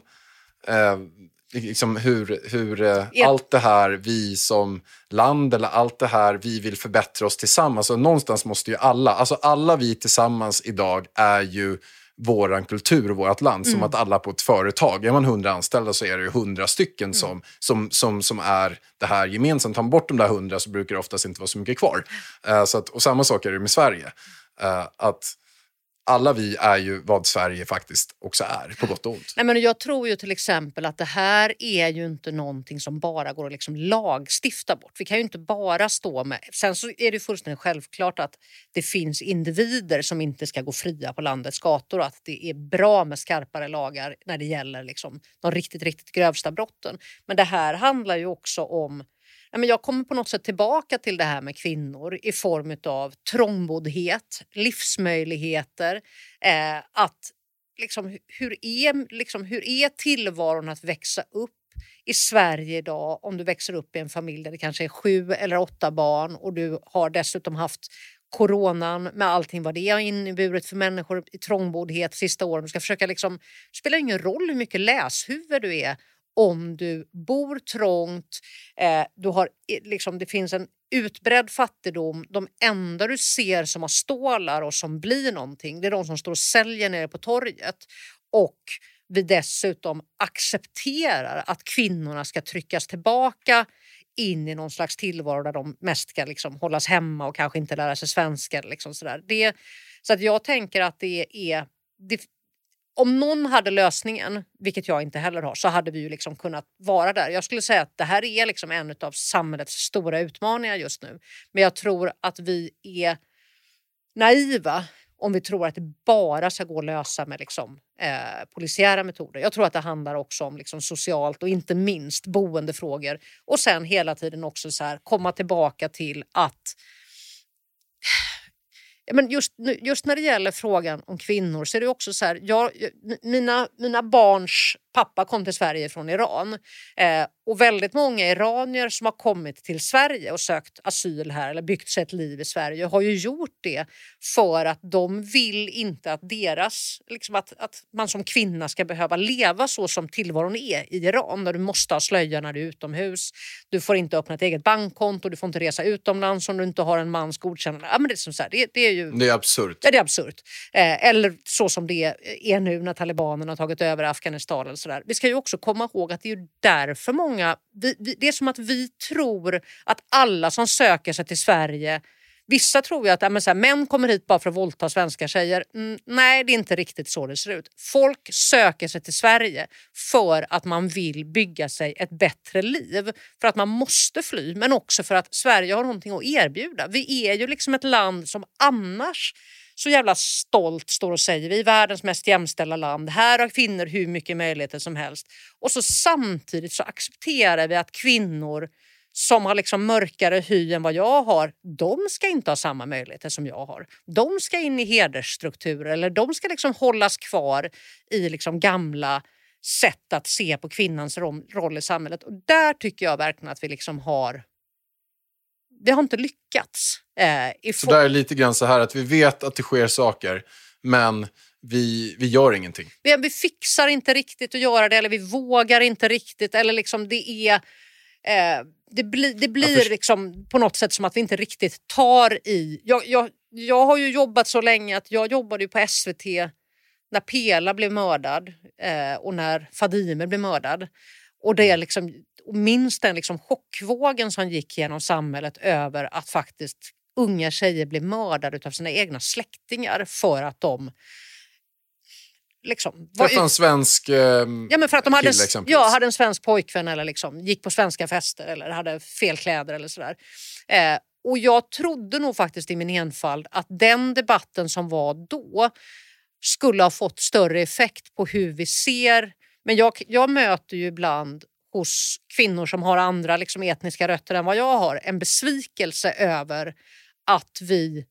liksom hur allt det här vi som land eller allt det här vi vill förbättra oss tillsammans. Och någonstans måste ju alla vi tillsammans idag är ju våran kultur och vårt land. Som att alla på ett företag, är man 100 anställda så är det ju 100 stycken som är det här gemensamt. Tar man bort de där 100 så brukar det oftast inte vara så mycket kvar. Och samma sak är det med Sverige. Att alla vi är ju vad Sverige faktiskt också är, på gott och ont. Nej, men jag tror ju till exempel att det här är ju inte någonting som bara går att liksom lagstifta bort. Vi kan ju inte bara stå med... Sen så är det fullständigt självklart att det finns individer som inte ska gå fria på landets gator och att det är bra med skarpare lagar när det gäller liksom de riktigt, riktigt grövsta brotten. Men det här handlar ju också om... Men jag kommer på något sätt tillbaka till det här med kvinnor i form av trångboddhet, livsmöjligheter, att liksom, hur är tillvaron att växa upp i Sverige idag om du växer upp i en familj där det kanske är 7 eller 8 barn och du har dessutom haft coronan med allting vad det har inneburit för människor i trångboddhet sista åren. Du ska försöka liksom, det spelar ingen roll hur mycket läshuvud du är. Om du bor trångt, du har, liksom, det finns en utbredd fattigdom. De enda du ser som har stålar och som blir någonting, det är de som står och säljer nere på torget. Och vi dessutom accepterar att kvinnorna ska tryckas tillbaka in i någon slags tillvaro där de mest ska liksom hållas hemma och kanske inte lära sig svenska. Liksom sådär. Så att jag tänker att det är... Om någon hade lösningen, vilket jag inte heller har, så hade vi ju liksom kunnat vara där. Jag skulle säga att det här är liksom en av samhällets stora utmaningar just nu. Men jag tror att vi är naiva om vi tror att det bara ska gå att lösa med liksom, polisiära metoder. Jag tror att det handlar också om liksom, socialt och inte minst boendefrågor. Och sen hela tiden också så här, komma tillbaka till att... Men just när det gäller frågan om kvinnor så är det också så här, mina barns pappa kom till Sverige från Iran och väldigt många iranier som har kommit till Sverige och sökt asyl här eller byggt sig ett liv i Sverige har ju gjort det för att de vill inte att deras, liksom att man som kvinna ska behöva leva så som tillvaron är i Iran där du måste ha slöja när du är utomhus, du får inte öppna ett eget bankkonto, du får inte resa utomlands om du inte har en mans godkännande. Ja, men det är som så här, det är ju... Det är absurt. Ja, det är absurt. Eller så som det är nu när talibanerna har tagit över Afghanistan eller sådär. Vi ska ju också komma ihåg att det är ju därför många... Det är som att vi tror att alla som söker sig till Sverige... Vissa tror ju att män kommer hit bara för att våldta svenska tjejer. Nej, det är inte riktigt så det ser ut. Folk söker sig till Sverige för att man vill bygga sig ett bättre liv. För att man måste fly, men också för att Sverige har någonting att erbjuda. Vi är ju liksom ett land som annars så jävla stolt står och säger vi är världens mest jämställda land. Här har kvinnor hur mycket möjligheter som helst. Och så samtidigt så accepterar vi att kvinnor som har liksom mörkare hy än vad jag har, de ska inte ha samma möjligheter som jag har. De ska in i hedersstrukturer eller de ska liksom hållas kvar i liksom gamla sätt att se på kvinnans roll i samhället. Och där tycker jag verkligen att vi liksom har inte lyckats. Så där är lite grann så här att vi vet att det sker saker, men vi gör ingenting. Vi fixar inte riktigt att göra det eller vi vågar inte riktigt eller liksom det är... Det blir liksom på något sätt som att vi inte riktigt tar i... Jag har ju jobbat så länge att jag jobbade ju på SVT när Pela blev mördad och när Fadime blev mördad. Och det är liksom, minst den liksom chockvågen som gick genom samhället över att faktiskt unga tjejer blev mördade av sina egna släktingar för att de... Liksom, för en svensk men för att de hade en svensk pojkvän eller liksom, gick på svenska fester eller hade fel kläder eller sådär. Och jag trodde nog faktiskt i min enfald att den debatten som var då skulle ha fått större effekt på hur vi ser Men jag möter ju ibland hos kvinnor som har andra liksom etniska rötter än vad jag har en besvikelse över att vi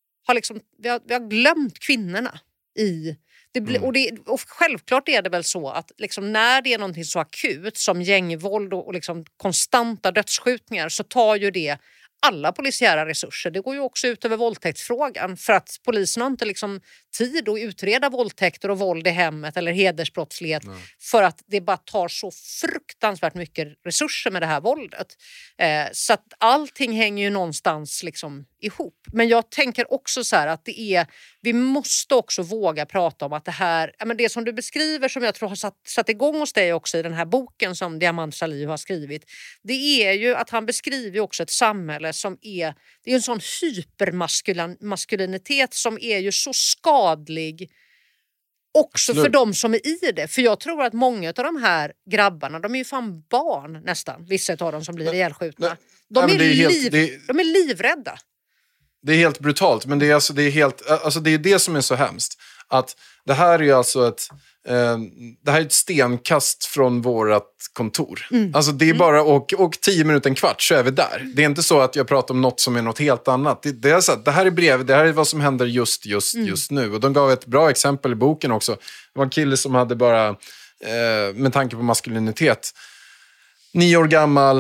har glömt kvinnorna i det. Och självklart är det väl så att liksom när det är någonting så akut som gängvåld och liksom konstanta dödsskjutningar, så tar ju det alla polisiära resurser. Det går ju också ut över våldtäktsfrågan, för att polisen har inte liksom tid att utreda våldtäkter och våld i hemmet eller hedersbrottslighet. För att det bara tar så fruktansvärt mycket resurser med det här våldet. Så att allting hänger ju någonstans liksom ihop. Men jag tänker också så här att vi måste också våga prata om att det här, men det som du beskriver, som jag tror har satt igång hos dig också i den här boken som Diamant Salihu har skrivit, det är ju att han beskriver också ett samhälle som det är en sån hypermaskulinitet som är ju så skadlig också för de som är i det. För jag tror att många av de här grabbarna, de är ju fan barn nästan, vissa av dem som blir ihjälskjutna. De är livrädda. Det är helt brutalt, men det är det som är så hemskt. Att det här är ju alltså det här är ett stenkast från vårat kontor. Alltså det är bara och 10 minuter, en kvart så är vi där. Det är inte så att jag pratar om något som är något helt annat. Det är så att det här är brev, det här är vad som händer just nu. Och de gav ett bra exempel i boken också. Det var en kille som hade bara, med tanke på maskulinitet, 9 år gammal,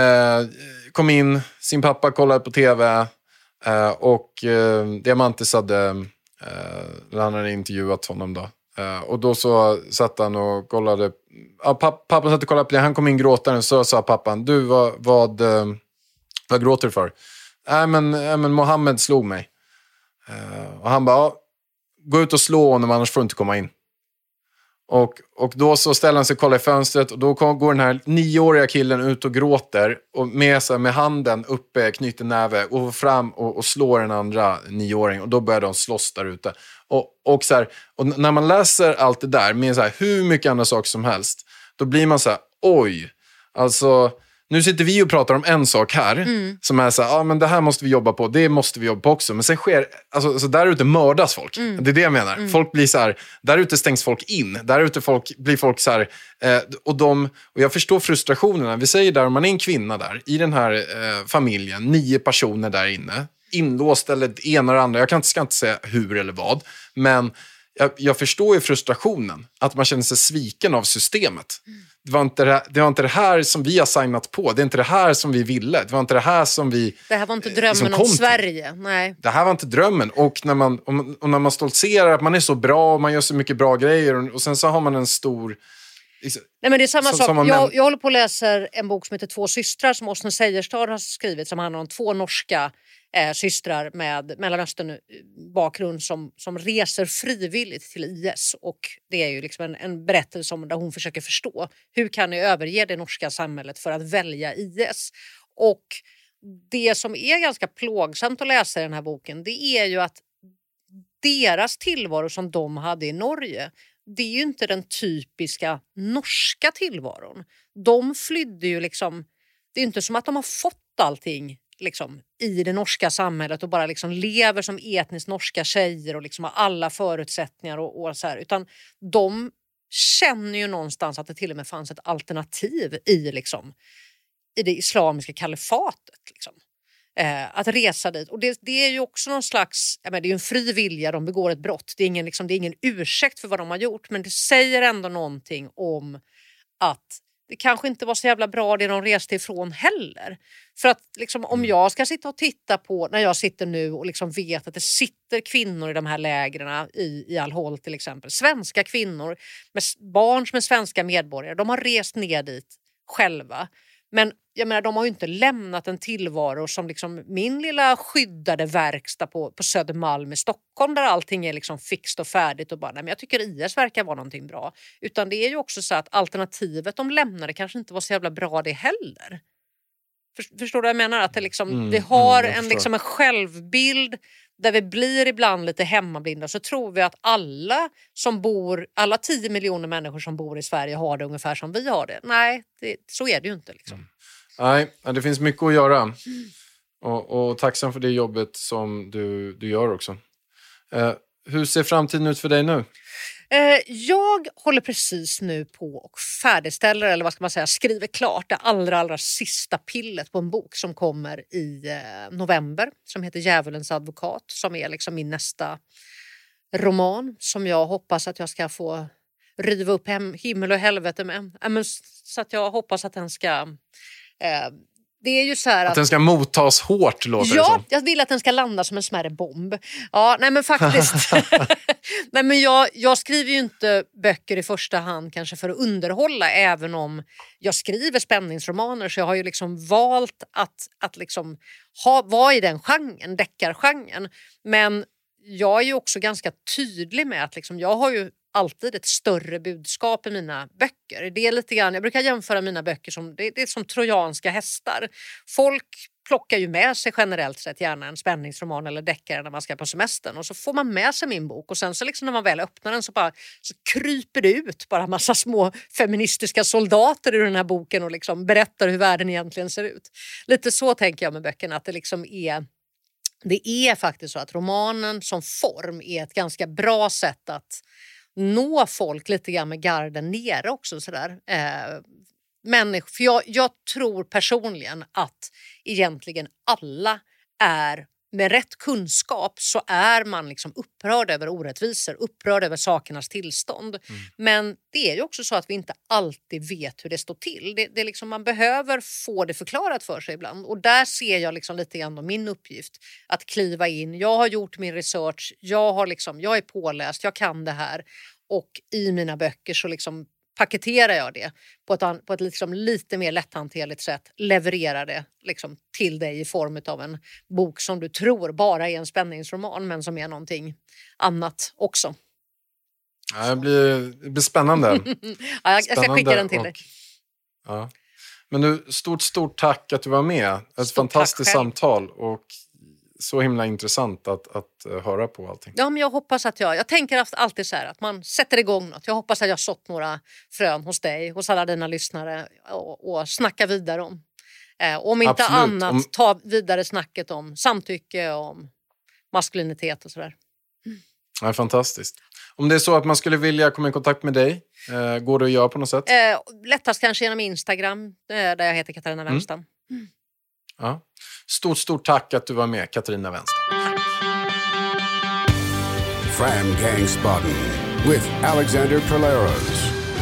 kom in, sin pappa kollade på tv och Diamantis han hade intervjuat honom då. Och då så satt han och kollade. Pappan satt och kollade på det. Han kom in gråtande, så sa pappan: du, vad gråter du för? Men Mohammed slog mig. Och han bara: gå ut och slå honom, annars får du inte komma in. Och då så ställer han sig och kollar i fönstret, och då går den här 9-åriga killen ut och gråter och med handen uppe, knyter näve och fram och slår den andra 9-åringen, och då börjar de slåss där ute. Och så här, och när man läser allt det där med så här, hur mycket andra saker som helst, då blir man så här: oj, alltså nu sitter vi och pratar om en sak här som är så här, men det här måste vi jobba på, det måste vi jobba på också. Men sen sker, alltså så där ute mördas folk. Det är det jag menar. Folk blir så här, där ute stängs folk in. Där ute blir folk så här, och jag förstår frustrationerna. Vi säger där, om man är en kvinna där, i den här familjen, 9 personer där inne, inlåst eller det ena eller andra. Jag ska inte säga hur eller vad, men jag förstår ju frustrationen. Att man känner sig sviken av systemet. Det var inte det här som vi har signat på. Det är inte det här som vi ville. Det var inte det här som vi... Det här var inte drömmen om Sverige. Nej. Det här var inte drömmen. Och när man stoltserar att man är så bra och man gör så mycket bra grejer, och sen så har man en stor... Nej, men det är samma sak. Jag håller på att läsa en bok som heter 2 systrar som Åsne Seierstad har skrivit, som handlar om 2 norska systrar med Mellanöstern-bakgrund som reser frivilligt till IS. Och det är ju liksom en berättelse om där hon försöker förstå, hur kan ni överge det norska samhället för att välja IS? Och det som är ganska plågsamt att läsa i den här boken, det är ju att deras tillvaro som de hade i Norge, det är ju inte den typiska norska tillvaron. De flydde ju liksom, det är inte som att de har fått allting liksom i det norska samhället och bara liksom lever som etniskt norska tjejer och liksom har alla förutsättningar och så här, utan de känner ju någonstans att det till och med fanns ett alternativ i det islamiska kalifatet liksom. Att resa dit. Och det är ju också någon slags, det är ju en fri vilja, de begår ett brott. Det är ingen ursäkt för vad de har gjort, men det säger ändå någonting om att det kanske inte var så jävla bra det de reste ifrån heller. För att liksom, om jag ska sitta och titta på, när jag sitter nu och liksom vet att det sitter kvinnor i de här lägren i Al-Hol till exempel, svenska kvinnor med barn som är svenska medborgare, de har rest ner dit själva. Men jag menar, de har ju inte lämnat en tillvaro som liksom min lilla skyddade verkstad på Södermalm i Stockholm, där allting är liksom fixt och färdigt och bara, nej, men jag tycker IS verkar vara någonting bra. Utan det är ju också så att alternativet de lämnade kanske inte var så jävla bra det heller. Förstår du vad jag menar? Att det liksom, vi har en självbild där vi blir ibland lite hemmablinda, så tror vi att alla 10 miljoner människor som bor i Sverige har det ungefär som vi har det. Nej, så är det ju inte liksom. Nej, det finns mycket att göra. Och tacksam för det jobbet som du gör också. Hur ser framtiden ut för dig nu? Jag håller precis nu på och färdigställer, eller vad ska man säga, skriver klart det allra sista pillet på en bok som kommer i november som heter Djävulens advokat, som är liksom min nästa roman som jag hoppas att jag ska få riva upp himmel och helvete med. Så att jag hoppas att den ska... Det är ju så här att den ska mottas hårt, låter det som. Ja, jag vill att den ska landa som en smärre bomb. Ja, nej men faktiskt. Nej, men jag skriver ju inte böcker i första hand kanske för att underhålla, även om jag skriver spänningsromaner, så jag har ju liksom valt att liksom vara i den genren, deckargenren. Men jag är ju också ganska tydlig med att liksom, jag har ju alltid ett större budskap i mina böcker. Det är lite grann, jag brukar jämföra mina böcker som det är som trojanska hästar. Folk plockar ju med sig generellt sett gärna en spänningsroman eller deckare när man ska på semestern, och så får man med sig min bok, och sen så liksom när man väl öppnar den så kryper det ut bara massa små feministiska soldater ur den här boken och liksom berättar hur världen egentligen ser ut. Lite så tänker jag med böckerna, att det liksom det är faktiskt så att romanen som form är ett ganska bra sätt att nå folk lite grann med garden nere också sådär. För jag tror personligen att egentligen alla är, med rätt kunskap så är man liksom upprörd över orättvisor, upprörd över sakernas tillstånd. Men det är ju också så att vi inte alltid vet hur det står till. Det är liksom, man behöver få det förklarat för sig ibland. Och där ser jag liksom lite grann min uppgift att kliva in. Jag har gjort min research, jag är påläst, jag kan det här. Och i mina böcker så liksom paketerar jag det på ett liksom lite mer lätthanterligt sätt, levererar det liksom till dig i form av en bok som du tror bara är en spänningsroman, men som är någonting annat också. Ja, det blir spännande. Ja, jag ska skicka den till dig. Ja. Men du, stort tack att du var med. Ett fantastiskt samtal och så himla intressant att höra på allting. Ja, men jag hoppas att jag tänker alltid så här att man sätter igång något. Jag hoppas att jag har sått några frön hos dig, hos alla dina lyssnare och snacka vidare om. Om inte Absolut. annat, ta vidare snacket om samtycke, om maskulinitet och sådär. Ja, fantastiskt. Om det är så att man skulle vilja komma i kontakt med dig, går det att göra på något sätt? Lättast kanske genom Instagram, där jag heter Katarina Wenstam. Ja. Stort tack att du var med, Katarina Wenstam. Fram Gangsbaden with Alexander Polaros.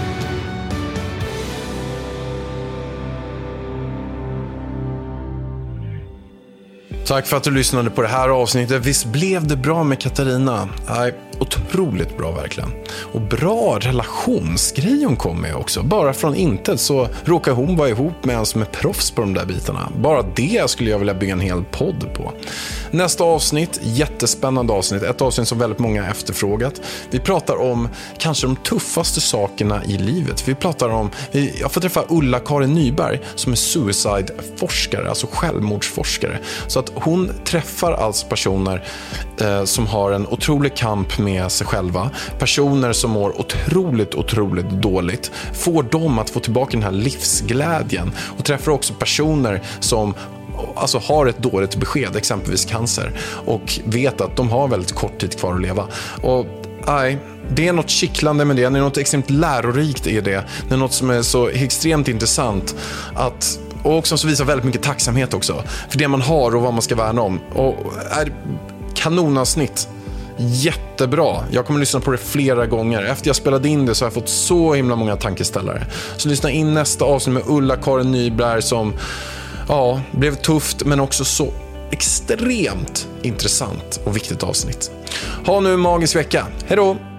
Tack för att du lyssnade på det här avsnittet. Visst blev det bra med Katarina? Nej, otroligt bra verkligen. Och bra relationsgrej hon kom med också. Bara från intet så råkar hon vara ihop med en som är proffs på de där bitarna. Bara det skulle jag vilja bygga en hel podd på. Nästa avsnitt, jättespännande avsnitt. Ett avsnitt som väldigt många har efterfrågat. Vi pratar om kanske de tuffaste sakerna i livet. Jag får träffa Ulla-Karin Nyberg som är suicide-forskare, alltså självmordsforskare. Så att hon träffar alltså personer som har en otrolig kamp med sig själva. Personer som mår otroligt dåligt. Får dem att få tillbaka den här livsglädjen. Och träffar också personer som alltså har ett dåligt besked, exempelvis cancer. Och vet att de har väldigt kort tid kvar att leva. Och det är något kittlande med det. Det är något extremt lärorikt i det. Det är något som är så extremt intressant och också så visar väldigt mycket tacksamhet också för det man har och vad man ska värna om. Och är kanonavsnitt. Jättebra. Jag kommer lyssna på det flera gånger. Efter jag spelade in det så har jag fått så himla många tankeställare. Så lyssna in nästa avsnitt med Ulla-Karin Nyberg som blev tufft men också så extremt intressant och viktigt avsnitt. Ha nu en magisk vecka. Hej då!